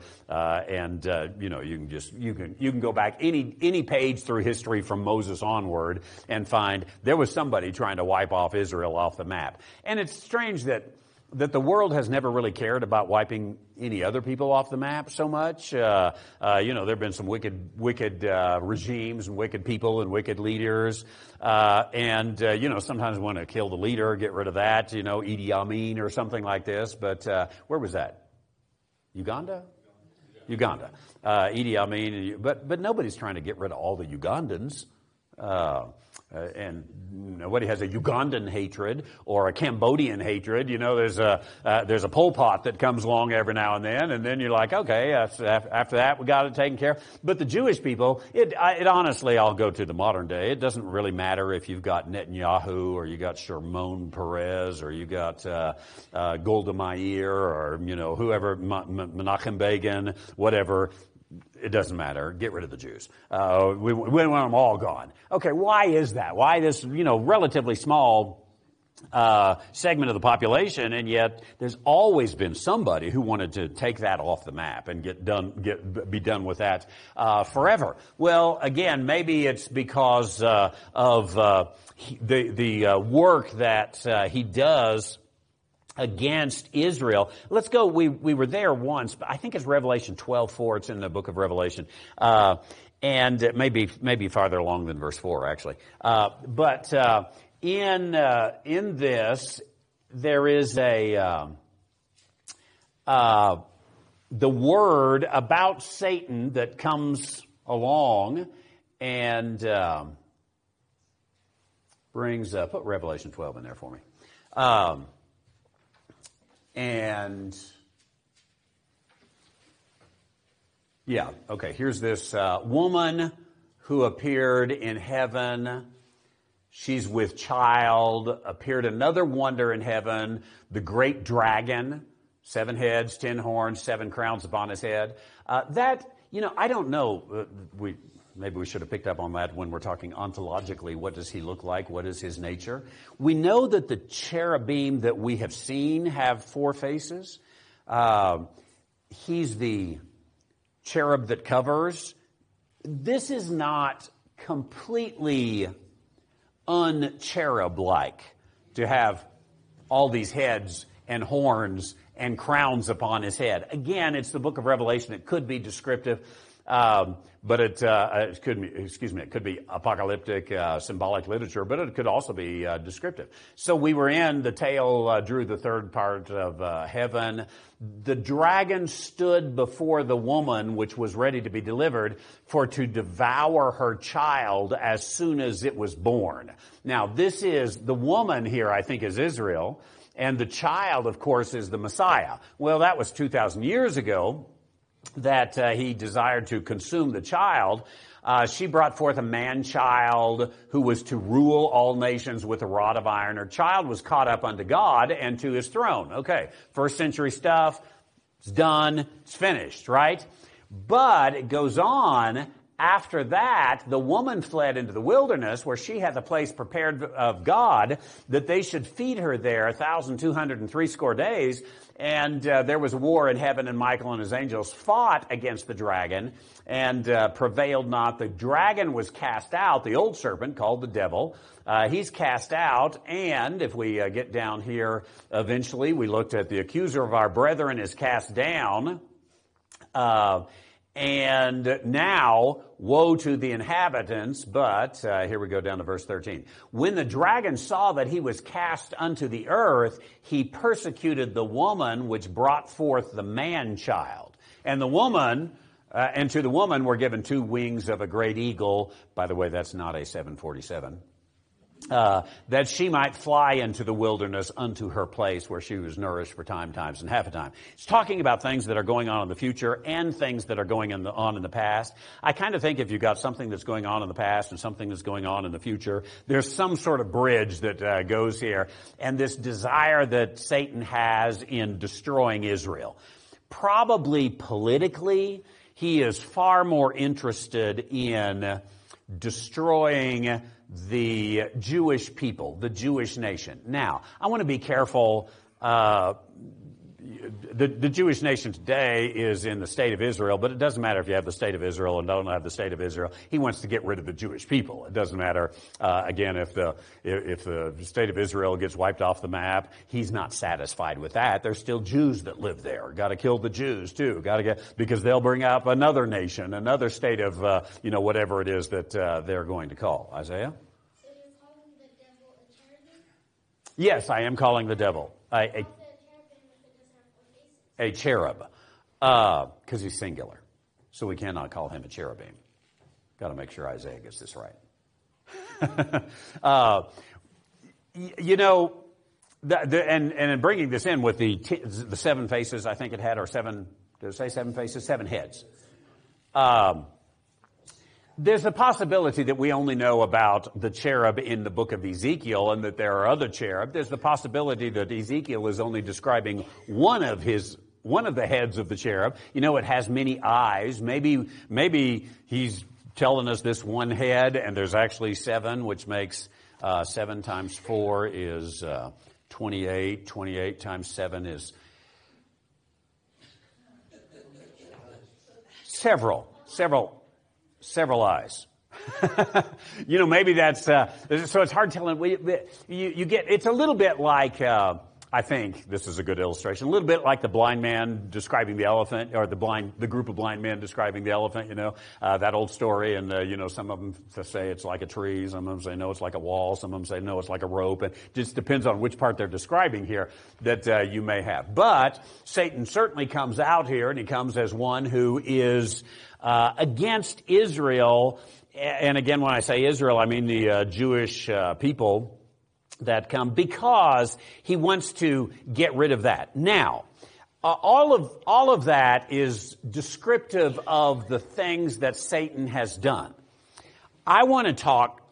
you can go back any page through history from Moses onward and find there was somebody trying to wipe off Israel off the map. And it's strange that the world has never really cared about wiping any other people off the map so much. There have been some wicked regimes and wicked people and wicked leaders. Sometimes want to kill the leader, get rid of that, Idi Amin or something like this. But where was that? Uganda. Idi Amin. But nobody's trying to get rid of all the Ugandans. And nobody has a Ugandan hatred or a Cambodian hatred. There's a Pol Pot that comes along every now and then you're like, okay, after that we got it taken care of. But the Jewish people, it honestly, I'll go to the modern day. It doesn't really matter if you've got Netanyahu or you got Shimon Peres or you got Golda Meir or whoever, Menachem Begin, whatever. It doesn't matter. Get rid of the Jews. We want them all gone. Okay, why is that? Why this, relatively small segment of the population, and yet there's always been somebody who wanted to take that off the map and be done with that forever. Well, again, maybe it's because of the work that he does against Israel. Let's go. We were there once, but I think it's Revelation 12:4. It's in the book of Revelation. And it may be farther along than verse 4, actually. But in this, there is the word about Satan that comes along and brings, put Revelation 12 in there for me. Here's this woman who appeared in heaven. She's with child. Appeared another wonder in heaven, the great dragon, 7 heads, 10 horns, 7 crowns upon his head. I don't know. Maybe we should have picked up on that when we're talking ontologically. What does he look like? What is his nature? We know that the cherubim that we have seen have 4 faces. He's the cherub that covers. This is not completely un-cherub-like to have all these heads and horns and crowns upon his head. Again, it's the book of Revelation. It could be descriptive, but it could be apocalyptic, symbolic literature, but it could also be descriptive. So we were in, the tail drew the third part of heaven. The dragon stood before the woman, which was ready to be delivered, to devour her child as soon as it was born. Now, this is, the woman here, I think, is Israel, and the child, of course, is the Messiah. Well, that was 2,000 years ago that he desired to consume the child. She brought forth a man-child who was to rule all nations with a rod of iron. Her child was caught up unto God and to his throne. Okay, first century stuff. It's done. It's finished, right? But it goes on. After that, the woman fled into the wilderness where she had the place prepared of God that they should feed her there 1,260 days. And there was a war in heaven, and Michael and his angels fought against the dragon and prevailed not. The dragon was cast out, the old serpent called the devil. He's cast out, and if we get down here eventually, we looked at the accuser of our brethren is cast down. And now, woe to the inhabitants, but here we go down to verse 13. When the dragon saw that he was cast unto the earth, he persecuted the woman which brought forth the man-child. And the woman, and to the woman were given 2 wings of a great eagle. By the way, that's not a 747. That she might fly into the wilderness unto her place where she was nourished for times and half a time. It's talking about things that are going on in the future and things that are going on in the past. I kind of think if you've got something that's going on in the past and something that's going on in the future, there's some sort of bridge that goes here. And this desire that Satan has in destroying Israel. Probably politically, he is far more interested in destroying the Jewish people, the Jewish nation. Now, I want to be careful. The Jewish nation today is in the state of Israel, but it doesn't matter if you have the state of Israel and don't have the state of Israel. He wants to get rid of the Jewish people. It doesn't matter, again, if the state of Israel gets wiped off the map. He's not satisfied with that. There's still Jews that live there. Got to kill the Jews too. Because they'll bring up another nation, another state of, whatever it is that they're going to call. Isaiah? So you're calling the devil a cherubim? Yes, I am calling the devil a cherub, because he's singular. So we cannot call him a cherubim. Got to make sure Isaiah gets this right. And in bringing this in with the 7 faces, I think it had, or 7, did it say 7 faces? 7 heads. There's a possibility that we only know about the cherub in the book of Ezekiel and that there are other cherub. There's the possibility that Ezekiel is only describing one of the heads of the cherub. It has many eyes. Maybe he's telling us this one head and there's actually 7, which makes 7 times 4 is 28. 28 times 7 is several eyes. Maybe that's, so it's hard telling. You get, it's a little bit like, I think this is a good illustration, a little bit like the blind man describing the elephant, or the group of blind men describing the elephant, that old story. And, some of them say it's like a tree. Some of them say, no, it's like a wall. Some of them say, no, it's like a rope. And it just depends on which part they're describing here that you may have. But Satan certainly comes out here, and he comes as one who is against Israel. And again, when I say Israel, I mean the Jewish people that come, because he wants to get rid of that. Now, all of that is descriptive of the things that Satan has done. I want to talk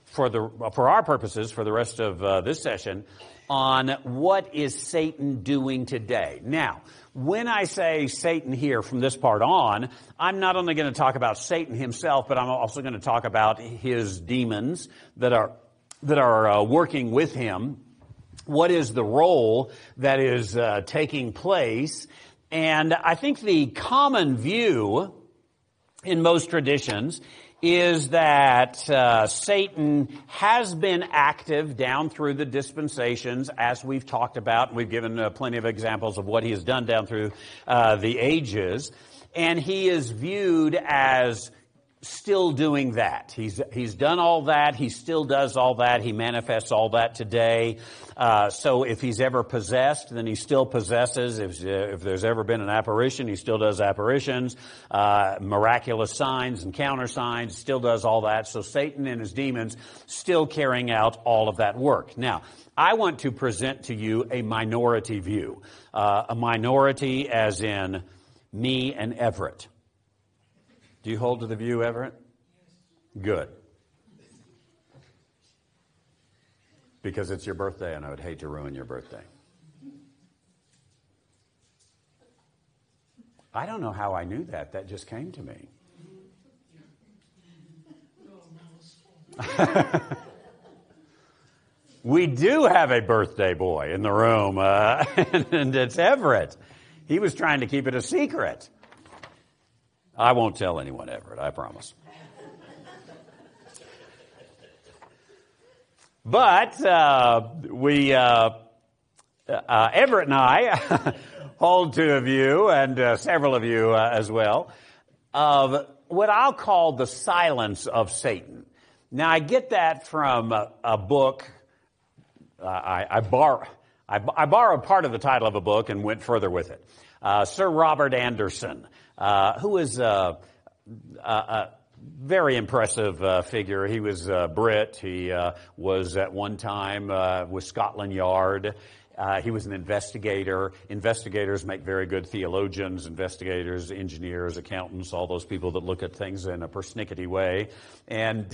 for our purposes, for the rest of this session, on what is Satan doing today. Now, when I say Satan here from this part on, I'm not only going to talk about Satan himself, but I'm also going to talk about his demons that are working with him. What is the role that is taking place? And I think the common view in most traditions is that Satan has been active down through the dispensations, as we've talked about. We've given plenty of examples of what he has done down through the ages. And he is viewed as still doing that. He's done all that. He still does all that. He manifests all that today. So if he's ever possessed, then he still possesses. If there's ever been an apparition, he still does apparitions. Miraculous signs and counter signs, still does all that. So Satan and his demons still carrying out all of that work. Now, I want to present to you a minority view. A minority as in me and Everett. Do you hold to the view, Everett? Good. Because it's your birthday and I would hate to ruin your birthday. I don't know how I knew that. That just came to me. We do have a birthday boy in the room, and it's Everett. He was trying to keep it a secret. I won't tell anyone, Everett, I promise. But Everett and I hold to a view, and several of you as well, of what I'll call the silence of Satan. Now, I get that from a book. I borrowed part of the title of a book and went further with it. Sir Robert Anderson, who is a very impressive figure. He was Brit. He was at one time with Scotland Yard. He was an investigator. Investigators make very good theologians, investigators, engineers, accountants, all those people that look at things in a persnickety way. And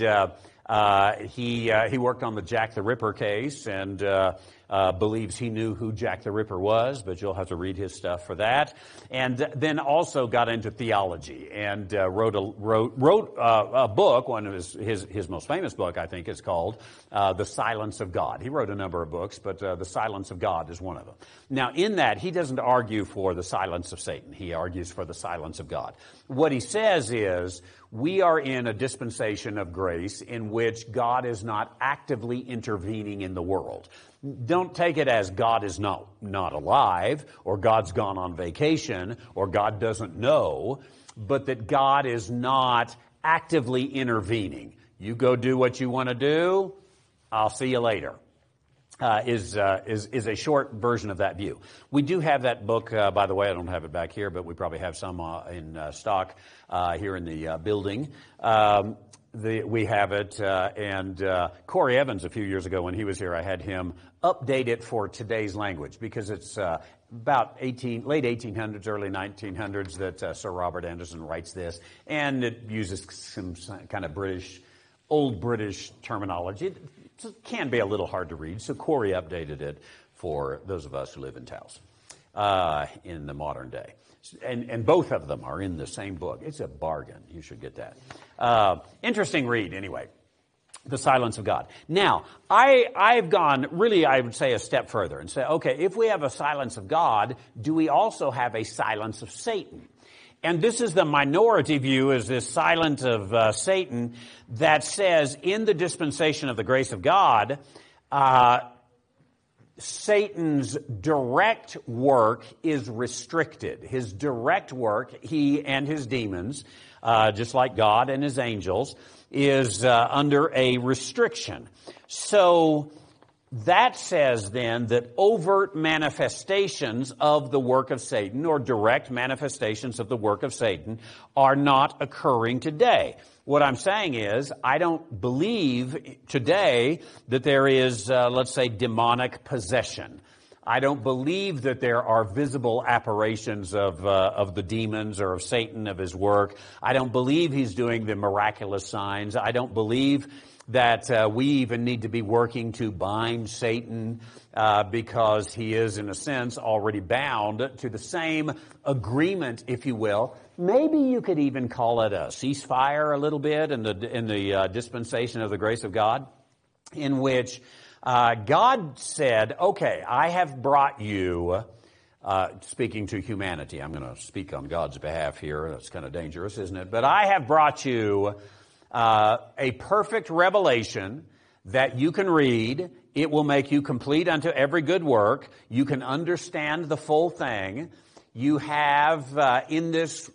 he worked on the Jack the Ripper case and believes he knew who Jack the Ripper was, but you'll have to read his stuff for that. And then also got into theology and wrote a book. One of his most famous book, I think, is called The Silence of God. He wrote a number of books, but The Silence of God is one of them. Now, in that, he doesn't argue for the silence of Satan. He argues for the silence of God. What he says is, we are in a dispensation of grace in which God is not actively intervening in the world. Don't take it as God is not alive, or God's gone on vacation, or God doesn't know, but that God is not actively intervening. You go do what you want to do, I'll see you later. Is a short version of that view. We do have that book, by the way. I don't have it back here, but we probably have some in stock here in the building. We have it, and Corey Evans, a few years ago when he was here, I had him update it for today's language because it's about late 1800s, early 1900s that Sir Robert Anderson writes this, and it uses some kind of old British terminology. It can be a little hard to read, so Corey updated it for those of us who live in Taos in the modern day. And both of them are in the same book. It's a bargain. You should get that. Interesting read, anyway. The Silence of God. Now, I've gone really, I would say, a step further and say, okay, if we have a silence of God, do we also have a silence of Satan? And this is the minority view, is this silence of Satan that says in the dispensation of the grace of God, Satan's direct work is restricted. His direct work, he and his demons, just like God and his angels, is under a restriction. So that says then that overt manifestations of the work of Satan, or direct manifestations of the work of Satan, are not occurring today. What I'm saying is, I don't believe today that there is, let's say, demonic possession. I don't believe that there are visible apparitions of the demons or of Satan, of his work. I don't believe he's doing the miraculous signs. I don't believe that we even need to be working to bind Satan because he is, in a sense, already bound to the same agreement, if you will. Maybe you could even call it a ceasefire a little bit in the dispensation of the grace of God, in which God said, okay, I have brought you, speaking to humanity. I'm going to speak on God's behalf here. That's kind of dangerous, isn't it? But I have brought you a perfect revelation that you can read. It will make you complete unto every good work. You can understand the full thing. You have in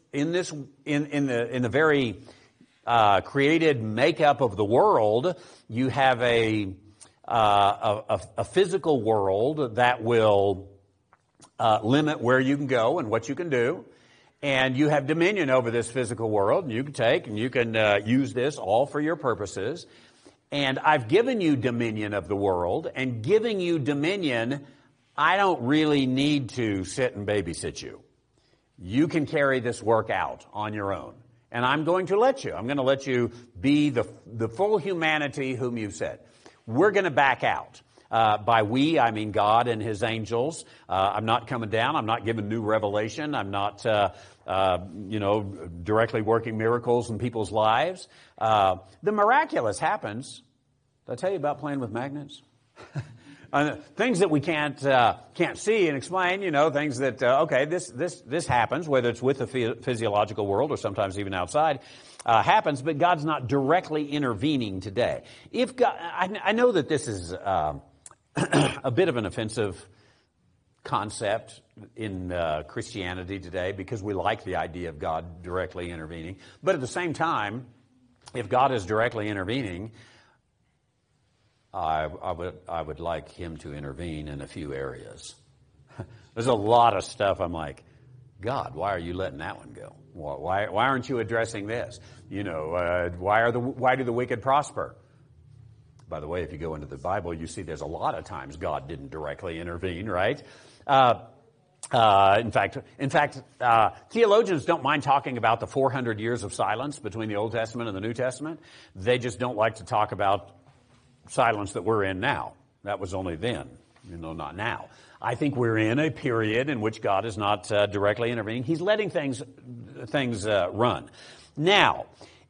the very created makeup of the world, you have a physical world that will limit where you can go and what you can do. And you have dominion over this physical world, and you can take and you can use this all for your purposes. And I've given you dominion of the world, and giving you dominion, I don't really need to sit and babysit you. You can carry this work out on your own. And I'm going to let you. I'm going to let you be the full humanity whom you've said. We're going to back out. By we, I mean God and His angels. I'm not coming down. I'm not giving new revelation. I'm not, directly working miracles in people's lives. The miraculous happens. Did I tell you about playing with magnets? Things that we can't see and explain, things that, this happens, whether it's with the physiological world or sometimes even outside, happens, but God's not directly intervening today. If God, I know that this is a bit of an offensive concept in Christianity today because we like the idea of God directly intervening. But at the same time, if God is directly intervening, I would like Him to intervene in a few areas. There's a lot of stuff I'm like, God, why are you letting that one go? Why aren't you addressing this? Why do the wicked prosper? By the way, if you go into the Bible, you see there's a lot of times God didn't directly intervene, right? In fact, theologians don't mind talking about the 400 years of silence between the Old Testament and the New Testament. They just don't like to talk about silence that we're in now. That was only then, not now. I think we're in a period in which God is not directly intervening. He's letting things run. Now,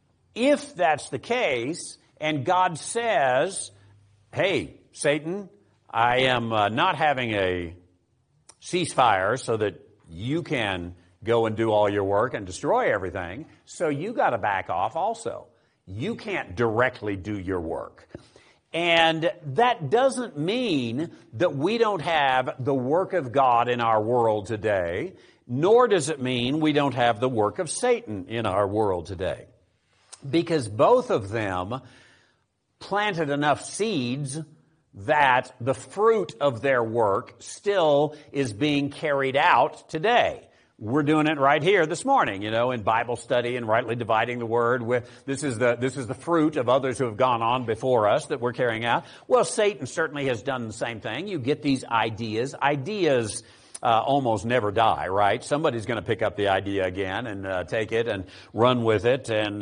if that's the case, and God says, hey, Satan, I am not having a ceasefire so that you can go and do all your work and destroy everything, so you got to back off also. You can't directly do your work. And that doesn't mean that we don't have the work of God in our world today, nor does it mean we don't have the work of Satan in our world today. Because both of them planted enough seeds that the fruit of their work still is being carried out today. We're doing it right here this morning, in Bible study and rightly dividing the word. This is the fruit of others who have gone on before us that we're carrying out. Well, Satan certainly has done the same thing. You get these ideas. Ideas almost never die, right? Somebody's going to pick up the idea again and take it and run with it and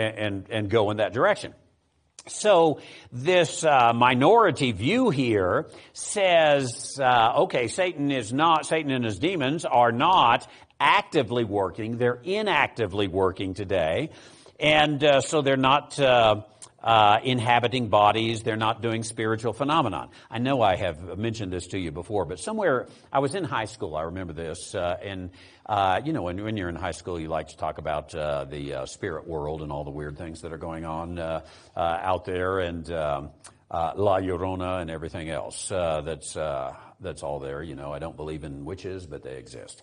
go in that direction. So this minority view here says, Satan and his demons are not actively working. They're inactively working today. And so they're not inhabiting bodies. They're not doing spiritual phenomenon. I know I have mentioned this to you before, but somewhere, I was in high school, I remember this, when you're in high school, you like to talk about the spirit world and all the weird things that are going on out there, and La Llorona and everything else that's all there. I don't believe in witches, but they exist.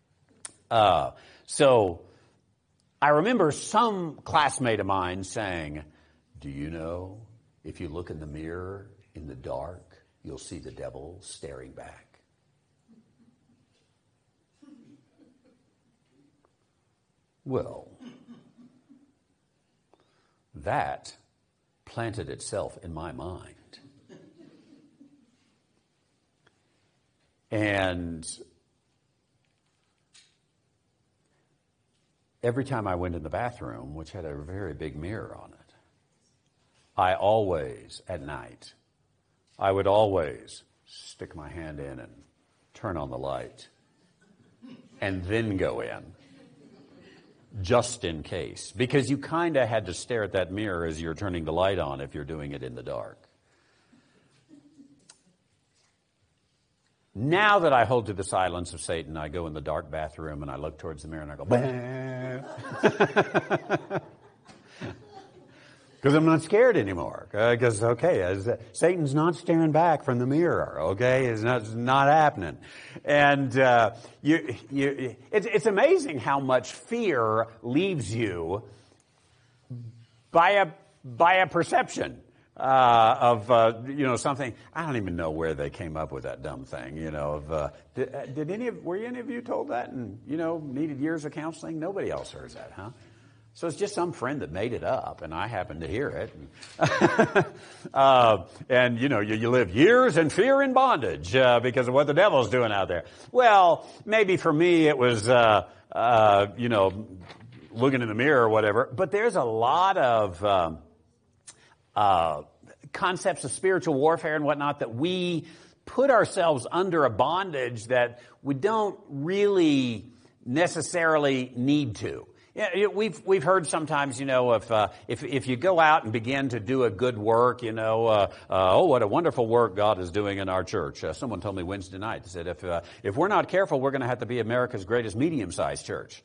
So I remember some classmate of mine saying, do you know, if you look in the mirror in the dark, you'll see the devil staring back. Well, that planted itself in my mind. And every time I went in the bathroom, which had a very big mirror on it, I always, at night, I would always stick my hand in and turn on the light and then go in, just in case. Because you kind of had to stare at that mirror as you're turning the light on if you're doing it in the dark. Now that I hold to the silence of Satan, I go in the dark bathroom and I look towards the mirror and I go, bah. Because I'm not scared anymore. Because, Satan's not staring back from the mirror, okay? It's not happening. And it's amazing how much fear leaves you by a perception of something. I don't even know where they came up with that dumb thing, were any of you told that and, needed years of counseling? Nobody else heard that, huh? So it's just some friend that made it up, and I happened to hear it. And you live years in fear and bondage because of what the devil's doing out there. Well, maybe for me it was, looking in the mirror or whatever. But there's a lot of concepts of spiritual warfare and whatnot that we put ourselves under a bondage that we don't really necessarily need to. Yeah, we've heard sometimes, if you go out and begin to do a good work, what a wonderful work God is doing in our church. Someone told me Wednesday night, they said, if we're not careful, we're going to have to be America's greatest medium-sized church.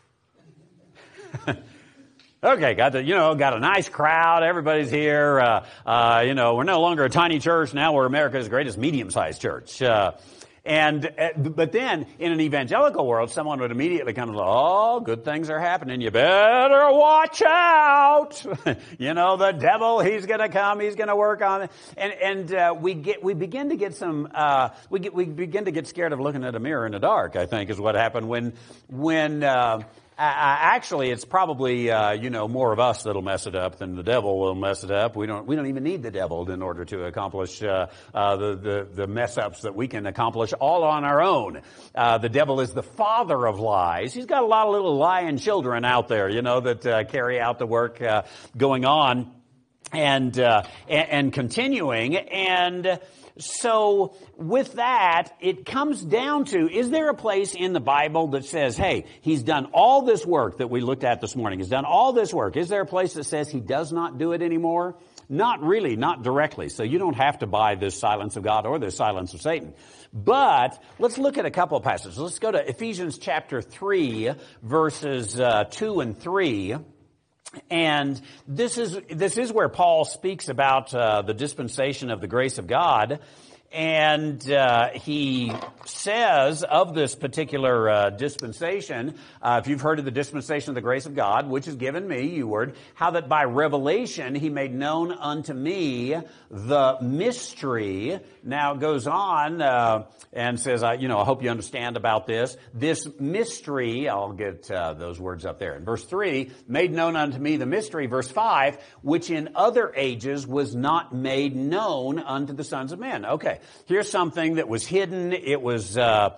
Okay, got a nice crowd. Everybody's here. We're no longer a tiny church. Now we're America's greatest medium-sized church. But then in an evangelical world, someone would immediately come and go, oh, good things are happening. You better watch out. The devil, he's going to come. He's going to work on it. And we begin to get we begin to get scared of looking at a mirror in the dark, I think, is what happened when actually, it's probably, more of us that'll mess it up than the devil will mess it up. We don't even need the devil in order to accomplish, the mess ups that we can accomplish all on our own. The devil is the father of lies. He's got a lot of little lying children out there, that, carry out the work, going on and continuing. And so with that, it comes down to, is there a place in the Bible that says, hey, he's done all this work that we looked at this morning. He's done all this work. Is there a place that says he does not do it anymore? Not really, not directly. So you don't have to buy this silence of God or this silence of Satan. But let's look at a couple of passages. Let's go to Ephesians chapter 3, verses 2 and 3. And this is where Paul speaks about the dispensation of the grace of God. And he says of this particular dispensation, if you've heard of the dispensation of the grace of God, which is given me, you word, how that by revelation he made known unto me the mystery. Now it goes on and says, I hope you understand about this. This mystery, I'll get those words up there. In verse 3, made known unto me the mystery. Verse 5, which in other ages was not made known unto the sons of men. Okay. Here's something that was hidden. It was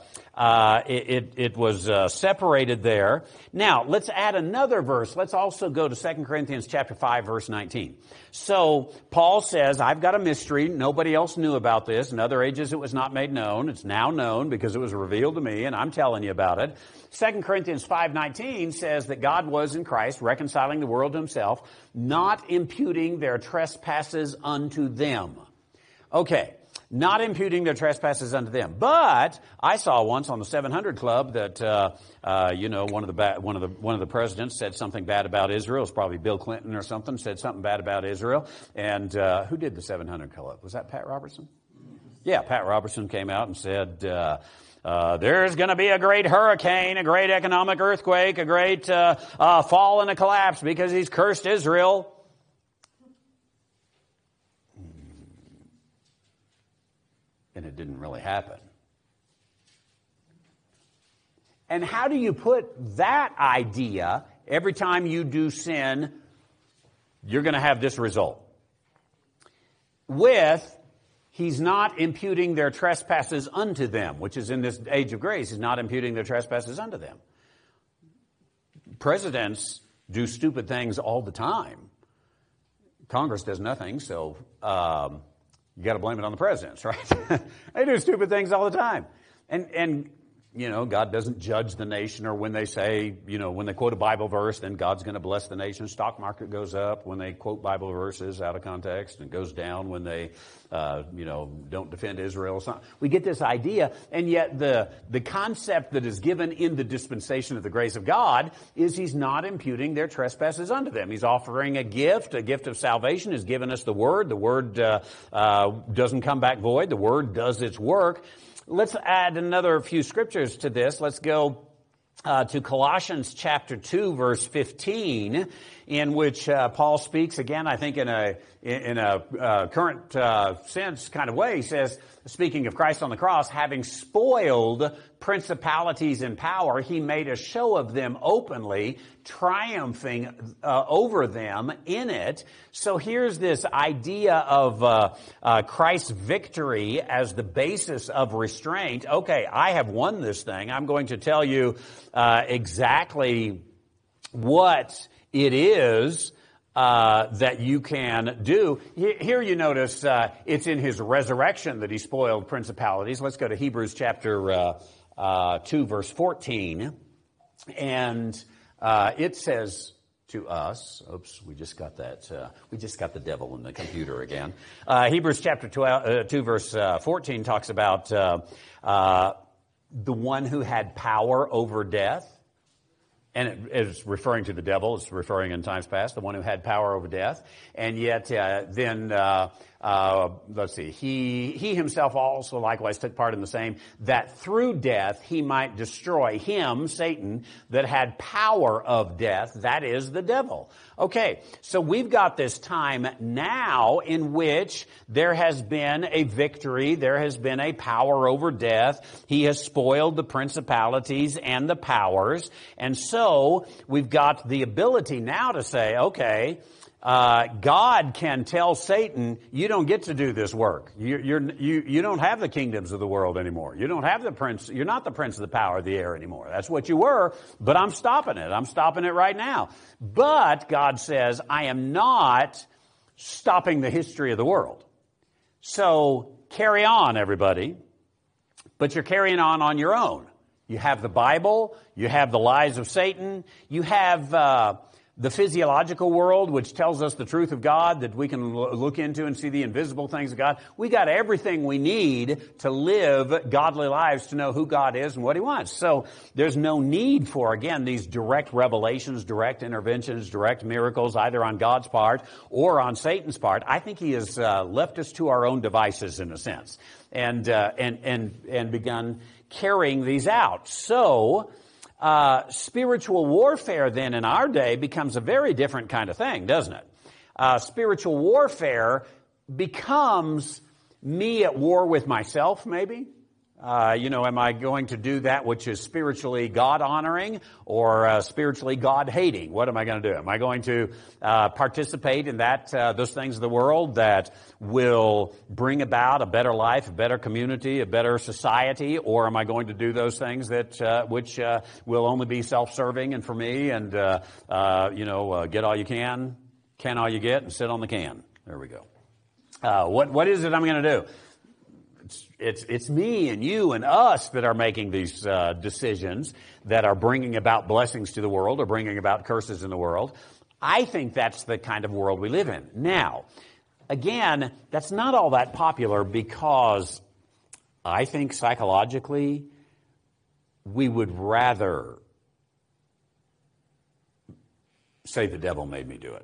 separated there. Now, let's add another verse. Let's also go to 2 Corinthians chapter 5, verse 19. So, Paul says, I've got a mystery. Nobody else knew about this. In other ages, it was not made known. It's now known because it was revealed to me, and I'm telling you about it. 2 Corinthians 5:19 says that God was in Christ, reconciling the world to himself, not imputing their trespasses unto them. Okay. Not imputing their trespasses unto them. But I saw once on the 700 Club that one of the presidents said something bad about Israel. It's probably Bill Clinton or something said something bad about Israel. And who did the 700 Club? Was that Pat Robertson? Yeah, Pat Robertson came out and said there's going to be a great hurricane, a great economic earthquake, a great fall and a collapse because he's cursed Israel. And it didn't really happen. And how do you put that idea, every time you do sin, you're going to have this result? With, he's not imputing their trespasses unto them, which is in this age of grace. He's not imputing their trespasses unto them. Presidents do stupid things all the time. Congress does nothing, so you got to blame it on the presidents, right? They do stupid things all the time. And God doesn't judge the nation, or when they say, when they quote a Bible verse, then God's going to bless the nation. Stock market goes up when they quote Bible verses out of context, and goes down when they, don't defend Israel. We get this idea, and yet the concept that is given in the dispensation of the grace of God is He's not imputing their trespasses unto them. He's offering a gift of salvation. He's given us the Word. The Word doesn't come back void. The Word does its work. Let's add another few scriptures to this. Let's go to Colossians chapter 2, verse 15, in which Paul speaks again, I think in a current sense kind of way. He says, speaking of Christ on the cross, having spoiled principalities and power, He made a show of them openly, triumphing over them in it. So here's this idea of Christ's victory as the basis of restraint. Okay, I have won this thing. I'm going to tell you exactly what it is that you can do. Here you notice it's in His resurrection that He spoiled principalities. Let's go to Hebrews chapter 2, verse 14. And it says to us, we just got the devil in the computer again. Hebrews chapter 2, verse 14 talks about the one who had power over death. And it is referring to the devil. It's referring in times past, the one who had power over death. And yet, let's see, he himself also likewise took part in the same, that through death he might destroy him, Satan, that had power of death, that is the devil. Okay, so we've got this time now in which there has been a victory, there has been a power over death. He has spoiled the principalities and the powers. And so we've got the ability now to say, okay, God can tell Satan, you don't get to do this work. You don't have the kingdoms of the world anymore. You don't have the prince. You're not the prince of the power of the air anymore. That's what you were, but I'm stopping it. I'm stopping it right now. But God says, I am not stopping the history of the world. So carry on, everybody. But you're carrying on your own. You have the Bible. You have the lies of Satan. You have the physiological world, which tells us the truth of God that we can look into and see the invisible things of God. We got everything we need to live godly lives, to know who God is and what He wants. So there's no need for, again, these direct revelations, direct interventions, direct miracles, either on God's part or on Satan's part. I think he has left us to our own devices in a sense, and begun carrying these out. So spiritual warfare then in our day becomes a very different kind of thing, doesn't it? Spiritual warfare becomes me at war with myself, maybe. Am I going to do that which is spiritually God-honoring or spiritually God-hating? What am I going to do? Am I going to participate in those things of the world that will bring about a better life, a better community, a better society? Or am I going to do those things that which will only be self-serving and for me and, get all you can all you get, and sit on the can? There we go. What is it I'm going to do? It's me and you and us that are making these decisions that are bringing about blessings to the world or bringing about curses in the world. I think that's the kind of world we live in. Now, again, that's not all that popular because I think psychologically we would rather say the devil made me do it.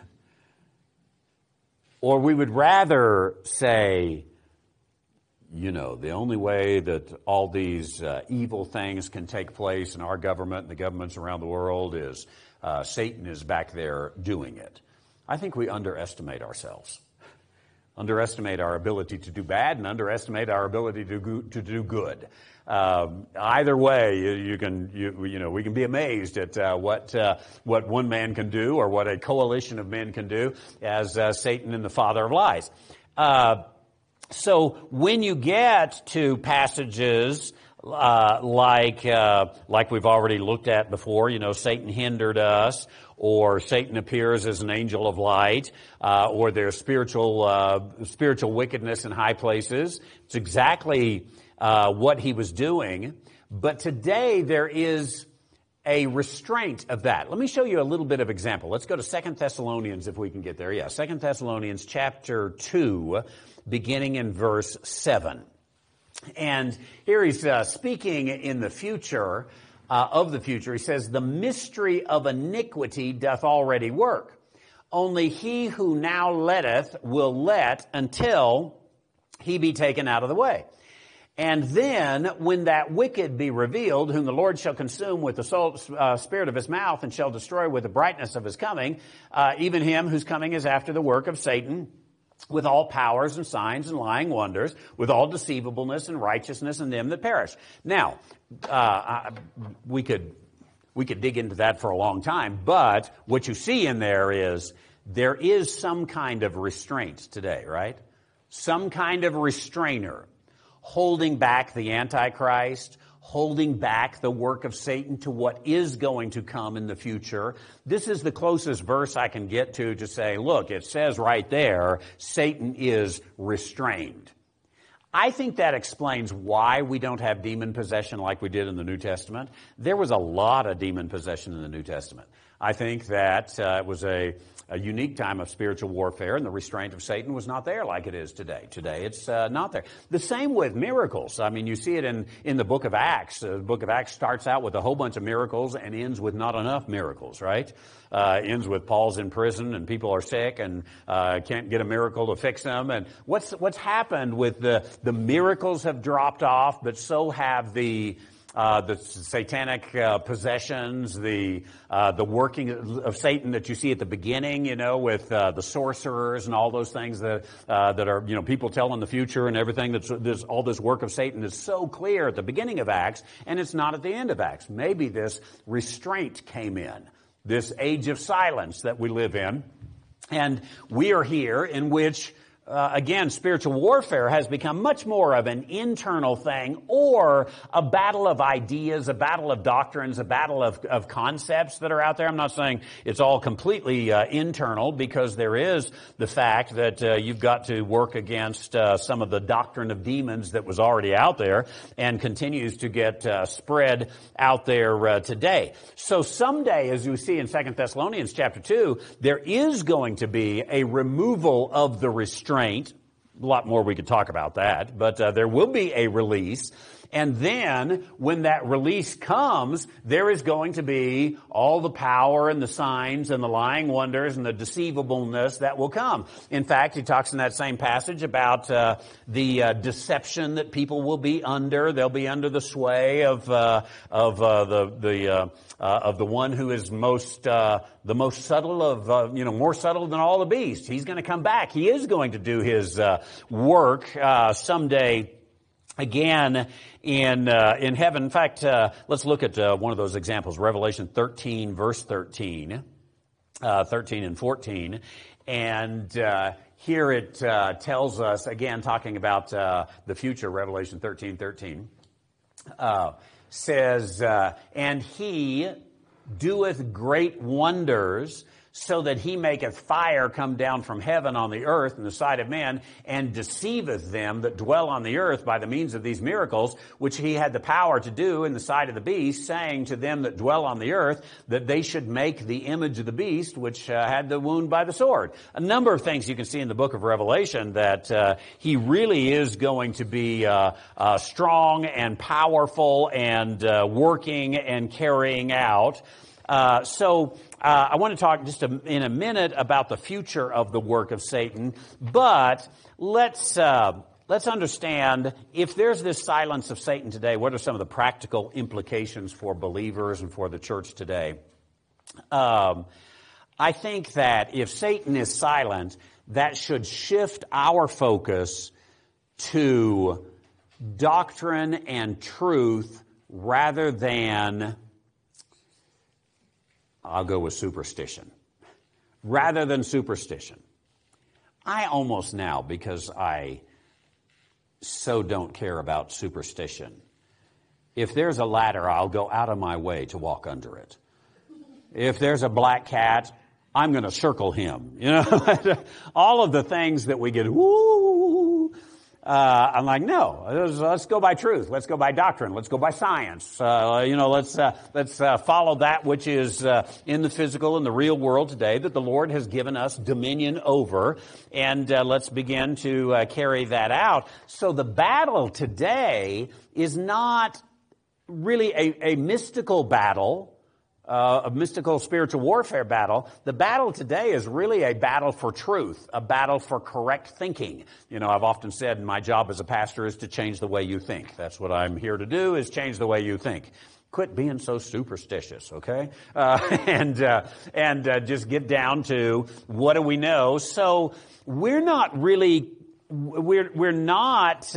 Or we would rather say, the only way that all these evil things can take place in our government and the governments around the world is Satan is back there doing it. I think we underestimate ourselves, underestimate our ability to do bad, and underestimate our ability to do good. Either way, we can be amazed at what one man can do or what a coalition of men can do as Satan and the father of lies. So when you get to passages like we've already looked at before. Satan hindered us, or Satan appears as an angel of light, or there's spiritual wickedness in high places. It's exactly what he was doing. But today there is a restraint of that. Let me show you a little bit of example. Let's go to 2 Thessalonians if we can get there. 2 Thessalonians chapter 2, beginning in verse 7. And here he's speaking in the future, of the future. He says, "The mystery of iniquity doth already work. Only he who now letteth will let until he be taken out of the way. And then, when that wicked be revealed, whom the Lord shall consume with the spirit of his mouth, and shall destroy with the brightness of his coming, even him whose coming is after the work of Satan, with all powers and signs and lying wonders, with all deceivableness and righteousness in them that perish." Now, we could dig into that for a long time, but what you see in there is some kind of restraint today, right? Some kind of restrainer holding back the Antichrist, holding back the work of Satan to what is going to come in the future. This is the closest verse I can get to say, look, it says right there, Satan is restrained. I think that explains why we don't have demon possession like we did in the New Testament. There was a lot of demon possession in the New Testament. I think that it was a unique time of spiritual warfare, and the restraint of Satan was not there like it is today. Today, it's not there. The same with miracles. I mean, you see it in the book of Acts. The book of Acts starts out with a whole bunch of miracles and ends with not enough miracles, right? Ends with Paul's in prison and people are sick and can't get a miracle to fix them. And what's happened with the miracles have dropped off, but so have the satanic possessions, the working of Satan that you see at the beginning, with the sorcerers and all those things that are, people telling the future and everything. That's all this work of Satan is so clear at the beginning of Acts, and it's not at the end of Acts. Maybe this restraint came in, this age of silence that we live in, and we are here in which again, spiritual warfare has become much more of an internal thing, or a battle of ideas, a battle of doctrines, a battle of concepts that are out there. I'm not saying it's all completely internal, because there is the fact that you've got to work against some of the doctrine of demons that was already out there and continues to get spread out there today. So someday, as you see in 2 Thessalonians chapter 2, there is going to be a removal of the restraint. A lot more we could talk about that, but there will be a release. And then when that release comes, there is going to be all the power and the signs and the lying wonders and the deceivableness that will come. In fact, he talks in that same passage about the deception that people will be under. They'll be under the sway of the one who is the most subtle of, more subtle than all the beasts. He's going to come back. He is going to do his work someday again in heaven. In fact, let's look at one of those examples, Revelation 13, verse 13, 13 and 14. And here it tells us, again, talking about the future, Revelation 13, 13, says, "And he doeth great wonders, so that he maketh fire come down from heaven on the earth in the sight of men, and deceiveth them that dwell on the earth by the means of these miracles, which he had the power to do in the sight of the beast, saying to them that dwell on the earth, that they should make the image of the beast, which had the wound by the sword." A number of things you can see in the book of Revelation that he really is going to be strong and powerful and working and carrying out. So I want to talk just in a minute about the future of the work of Satan, but let's understand, if there's this silence of Satan today, what are some of the practical implications for believers and for the church today? I think that if Satan is silent, that should shift our focus to doctrine and truth rather than, I'll go with superstition. Rather than superstition. I almost now, because I so don't care about superstition, if there's a ladder, I'll go out of my way to walk under it. If there's a black cat, I'm going to circle him. You know, all of the things that we get, woo. I'm like, no, let's go by truth. Let's go by doctrine. Let's go by science. Let's follow that which is in the physical and the real world today that the Lord has given us dominion over. And let's begin to carry that out. So the battle today is not really a mystical battle, a mystical spiritual warfare battle. The battle today is really a battle for truth, a battle for correct thinking. You know, I've often said my job as a pastor is to change the way you think. That's what I'm here to do, is change the way you think. Quit being so superstitious, okay? And just get down to what do we know. So we're not really, we're not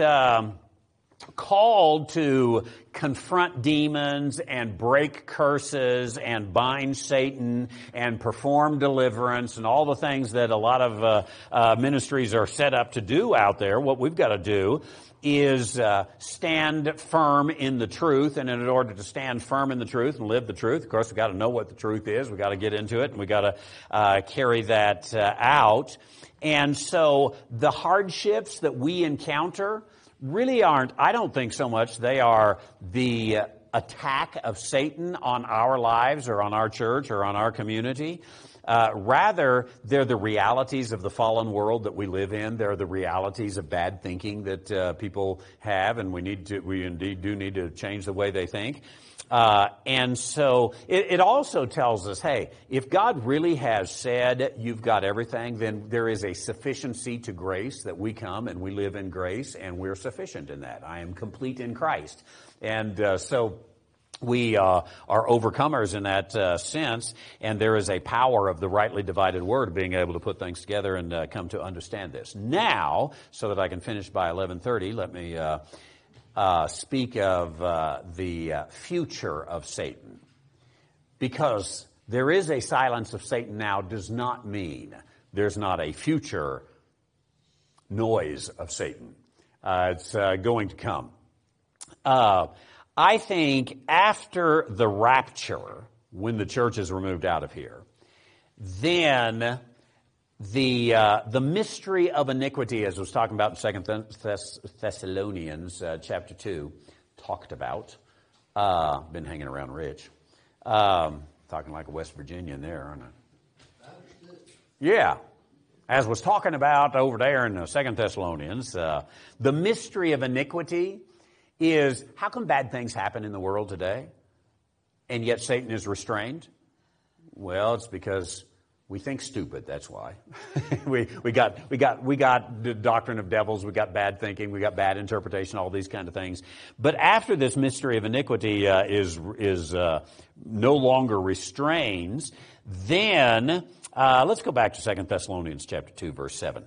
called to confront demons and break curses and bind Satan and perform deliverance and all the things that a lot of ministries are set up to do out there. What we've got to do is stand firm in the truth, and in order to stand firm in the truth and live the truth, of course, we've got to know what the truth is. We've got to get into it, and we've got to carry that out. And so the hardships that we encounter really aren't, I don't think so much, they are the attack of Satan on our lives or on our church or on our community. Rather, they're the realities of the fallen world that we live in. They're the realities of bad thinking that people have, and we indeed do need to change the way they think. And so it also tells us, hey, if God really has said you've got everything, then there is a sufficiency to grace that we come and we live in grace, and we're sufficient in that. I am complete in Christ. And so we are overcomers in that sense, and there is a power of the rightly divided word, being able to put things together and come to understand this. Now, so that I can finish by 11:30, let me speak of the future of Satan. Because there is a silence of Satan now does not mean there's not a future noise of Satan. It's going to come. I think after the rapture, when the church is removed out of here, then the mystery of iniquity, as I was talking about in 2 Thessalonians chapter 2, talked about. Been hanging around Rich. Talking like a West Virginian there, aren't I? Yeah. As was talking about over there in 2 Thessalonians, the mystery of iniquity is, how come bad things happen in the world today and yet Satan is restrained? Well, it's because we think stupid, that's why. we got the doctrine of devils, we got bad thinking, we got bad interpretation, all these kind of things. But after this mystery of iniquity is no longer restrains, then let's go back to 2 Thessalonians chapter 2, verse 7.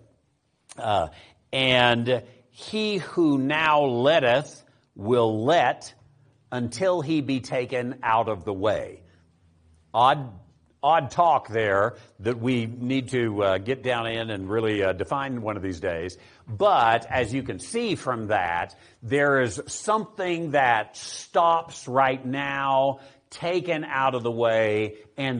And he who now letteth will let until he be taken out of the way. Odd talk there that we need to get down in and really define one of these days. But as you can see from that, there is something that stops right now, taken out of the way, and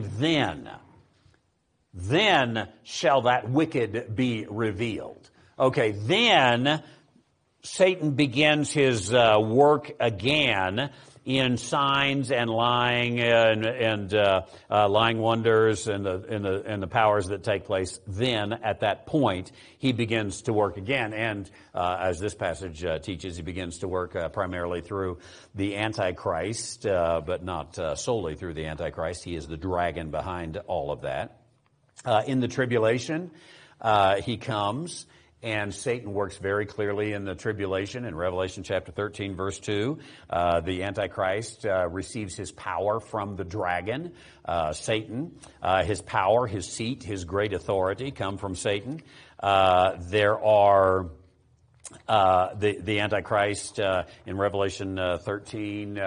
then shall that wicked be revealed. Okay, then Satan begins his work again in signs and lying and lying wonders and the powers that take place. Then, at that point, he begins to work again. And as this passage teaches, he begins to work primarily through the Antichrist, but not solely through the Antichrist. He is the dragon behind all of that. In the tribulation, he comes. And Satan works very clearly in the tribulation. In Revelation chapter 13, verse 2, the Antichrist receives his power from the dragon, Satan. His power, his seat, his great authority come from Satan. There are the Antichrist in Revelation 13,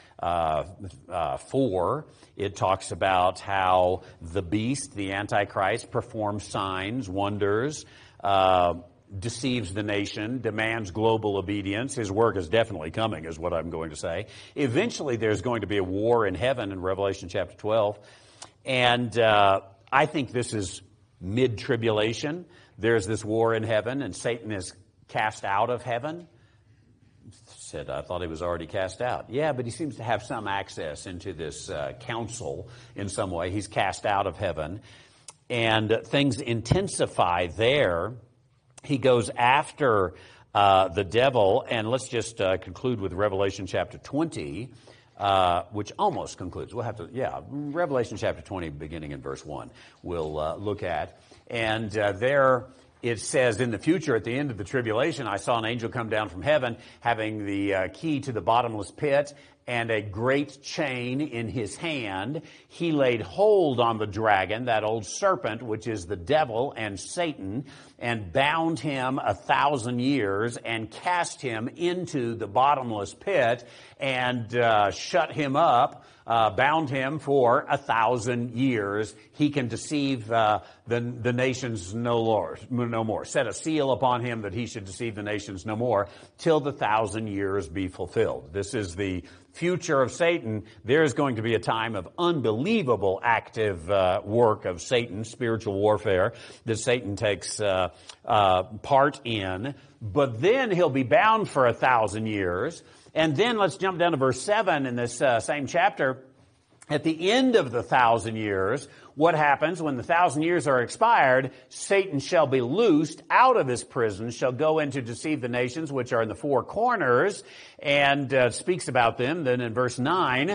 4, it talks about how the beast, the Antichrist, performs signs, wonders, deceives the nation, demands global obedience. His work is definitely coming, is what I'm going to say. Eventually, there's going to be a war in heaven in Revelation chapter 12. And I think this is mid-tribulation. There's this war in heaven, and Satan is cast out of heaven. Said, I thought he was already cast out. Yeah, but he seems to have some access into this council in some way. He's cast out of heaven. And things intensify there. He goes after the devil. And let's just conclude with Revelation chapter 20, which almost concludes. We'll have to, Revelation chapter 20, beginning in verse 1, we'll look at. And there it says, in the future, at the end of the tribulation, I saw an angel come down from heaven, having the key to the bottomless pit and a great chain in his hand. He laid hold on the dragon, that old serpent, which is the devil and Satan, and bound him 1,000 years and cast him into the bottomless pit and shut him up, bound him for 1,000 years. He can deceive the nations no more. Set a seal upon him that he should deceive the nations no more till the 1,000 years be fulfilled. This is the future of Satan. There is going to be a time of unbelievable active work of Satan, spiritual warfare that Satan takes part in. But then he'll be bound for 1,000 years. And then let's jump down to verse 7 in this same chapter. At the end of the 1,000 years, what happens when the 1,000 years are expired? Satan shall be loosed out of his prison, shall go in to deceive the nations which are in the four corners, and speaks about them. Then in verse 9,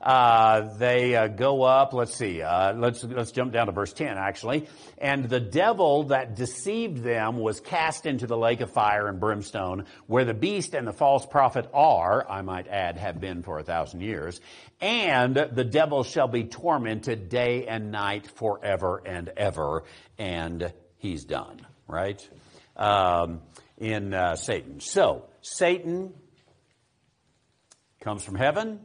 they go up. Let's see. Let's jump down to verse 10, actually. And the devil that deceived them was cast into the lake of fire and brimstone, where the beast and the false prophet are, I might add, have been for 1,000 years. And the devil shall be tormented day and night forever and ever. And he's done, right? In Satan. So, Satan comes from heaven,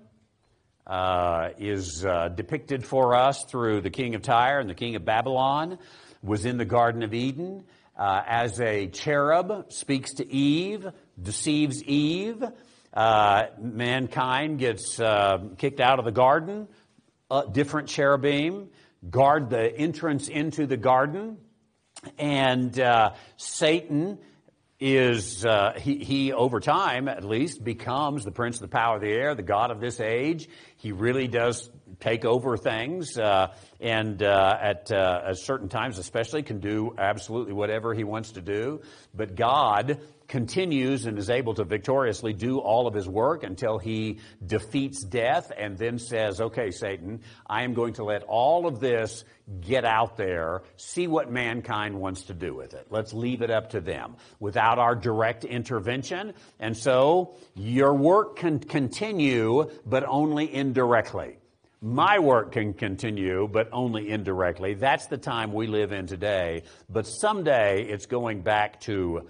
is depicted for us through the king of Tyre and the king of Babylon, was in the Garden of Eden as a cherub, speaks to Eve, deceives Eve. Mankind gets kicked out of the garden. Different cherubim guard the entrance into the garden. And Satan is, he over time at least becomes the prince of the power of the air, the god of this age. He really does take over things, and at certain times especially can do absolutely whatever he wants to do. But God continues and is able to victoriously do all of his work until he defeats death and then says, okay, Satan, I am going to let all of this get out there, see what mankind wants to do with it. Let's leave it up to them without our direct intervention. And so your work can continue, but only indirectly. My work can continue, but only indirectly. That's the time we live in today. But someday it's going back to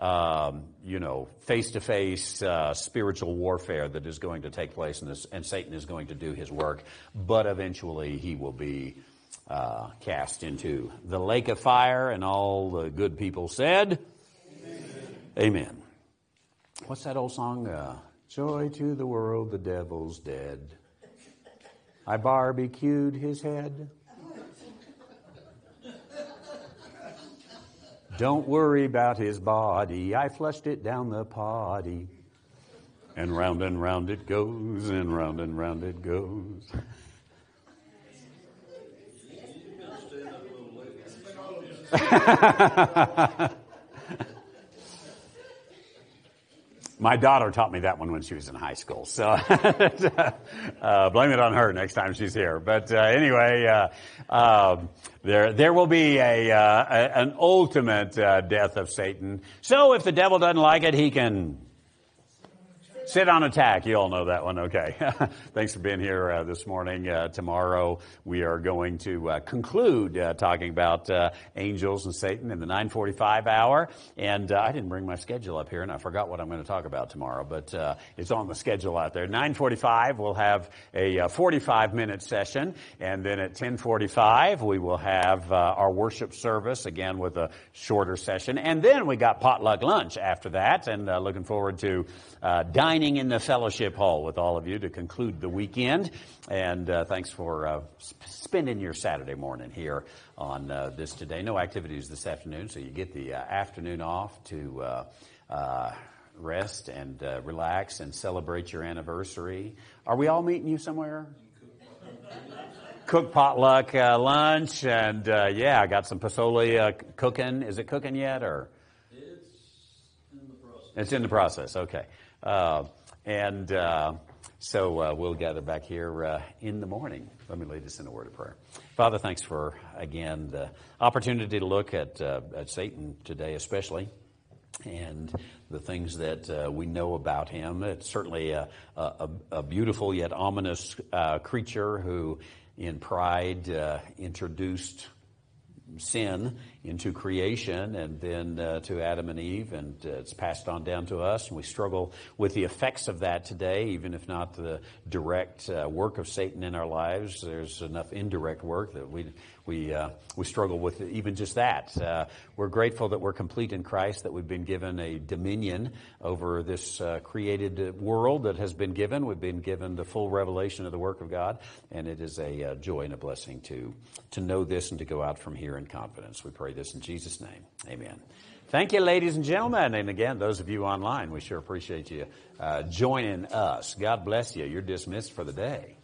face-to-face spiritual warfare that is going to take place, and Satan is going to do his work. But eventually he will be cast into the lake of fire, and all the good people said, Amen. What's that old song? Joy to the world, the devil's dead. I barbecued his head. Don't worry about his body. I flushed it down the potty. And round it goes, and round it goes. My daughter taught me that one when she was in high school, so blame it on her next time she's here. But anyway, there will be an ultimate death of Satan. So if the devil doesn't like it, he can Sit on attack. You all know that one. Okay. Thanks for being here this morning. Tomorrow we are going to conclude talking about angels and Satan in the 9:45 hour. And I didn't bring my schedule up here, and I forgot what I'm going to talk about tomorrow, but it's on the schedule out there. 9:45 we'll have a 45-minute session, and then at 10:45 we will have our worship service, again with a shorter session. And then we got potluck lunch after that, and looking forward to dining in the fellowship hall with all of you to conclude the weekend. And thanks for spending your Saturday morning here on this today. No activities this afternoon, so you get the afternoon off to rest and relax and celebrate your anniversary. Are we all meeting you somewhere? Cook potluck lunch, and I got some pozole cooking. Is it cooking yet, or? It's in the process. Okay. So we'll gather back here in the morning. Let me lead us in a word of prayer. Father, thanks for, again, the opportunity to look at Satan today especially, and the things that we know about him. It's certainly a beautiful yet ominous creature who, in pride, introduced sin into creation, and then to Adam and Eve, and it's passed on down to us, and we struggle with the effects of that today, even if not the direct work of Satan in our lives. There's enough indirect work that we struggle with even just that. We're grateful that we're complete in Christ, that we've been given a dominion over this created world that has been given. We've been given the full revelation of the work of God, and it is a joy and a blessing to know this and to go out from here in confidence. We pray this in Jesus' name. Amen. Thank you, ladies and gentlemen. And again, those of you online, we sure appreciate you joining us. God bless you. You're dismissed for the day.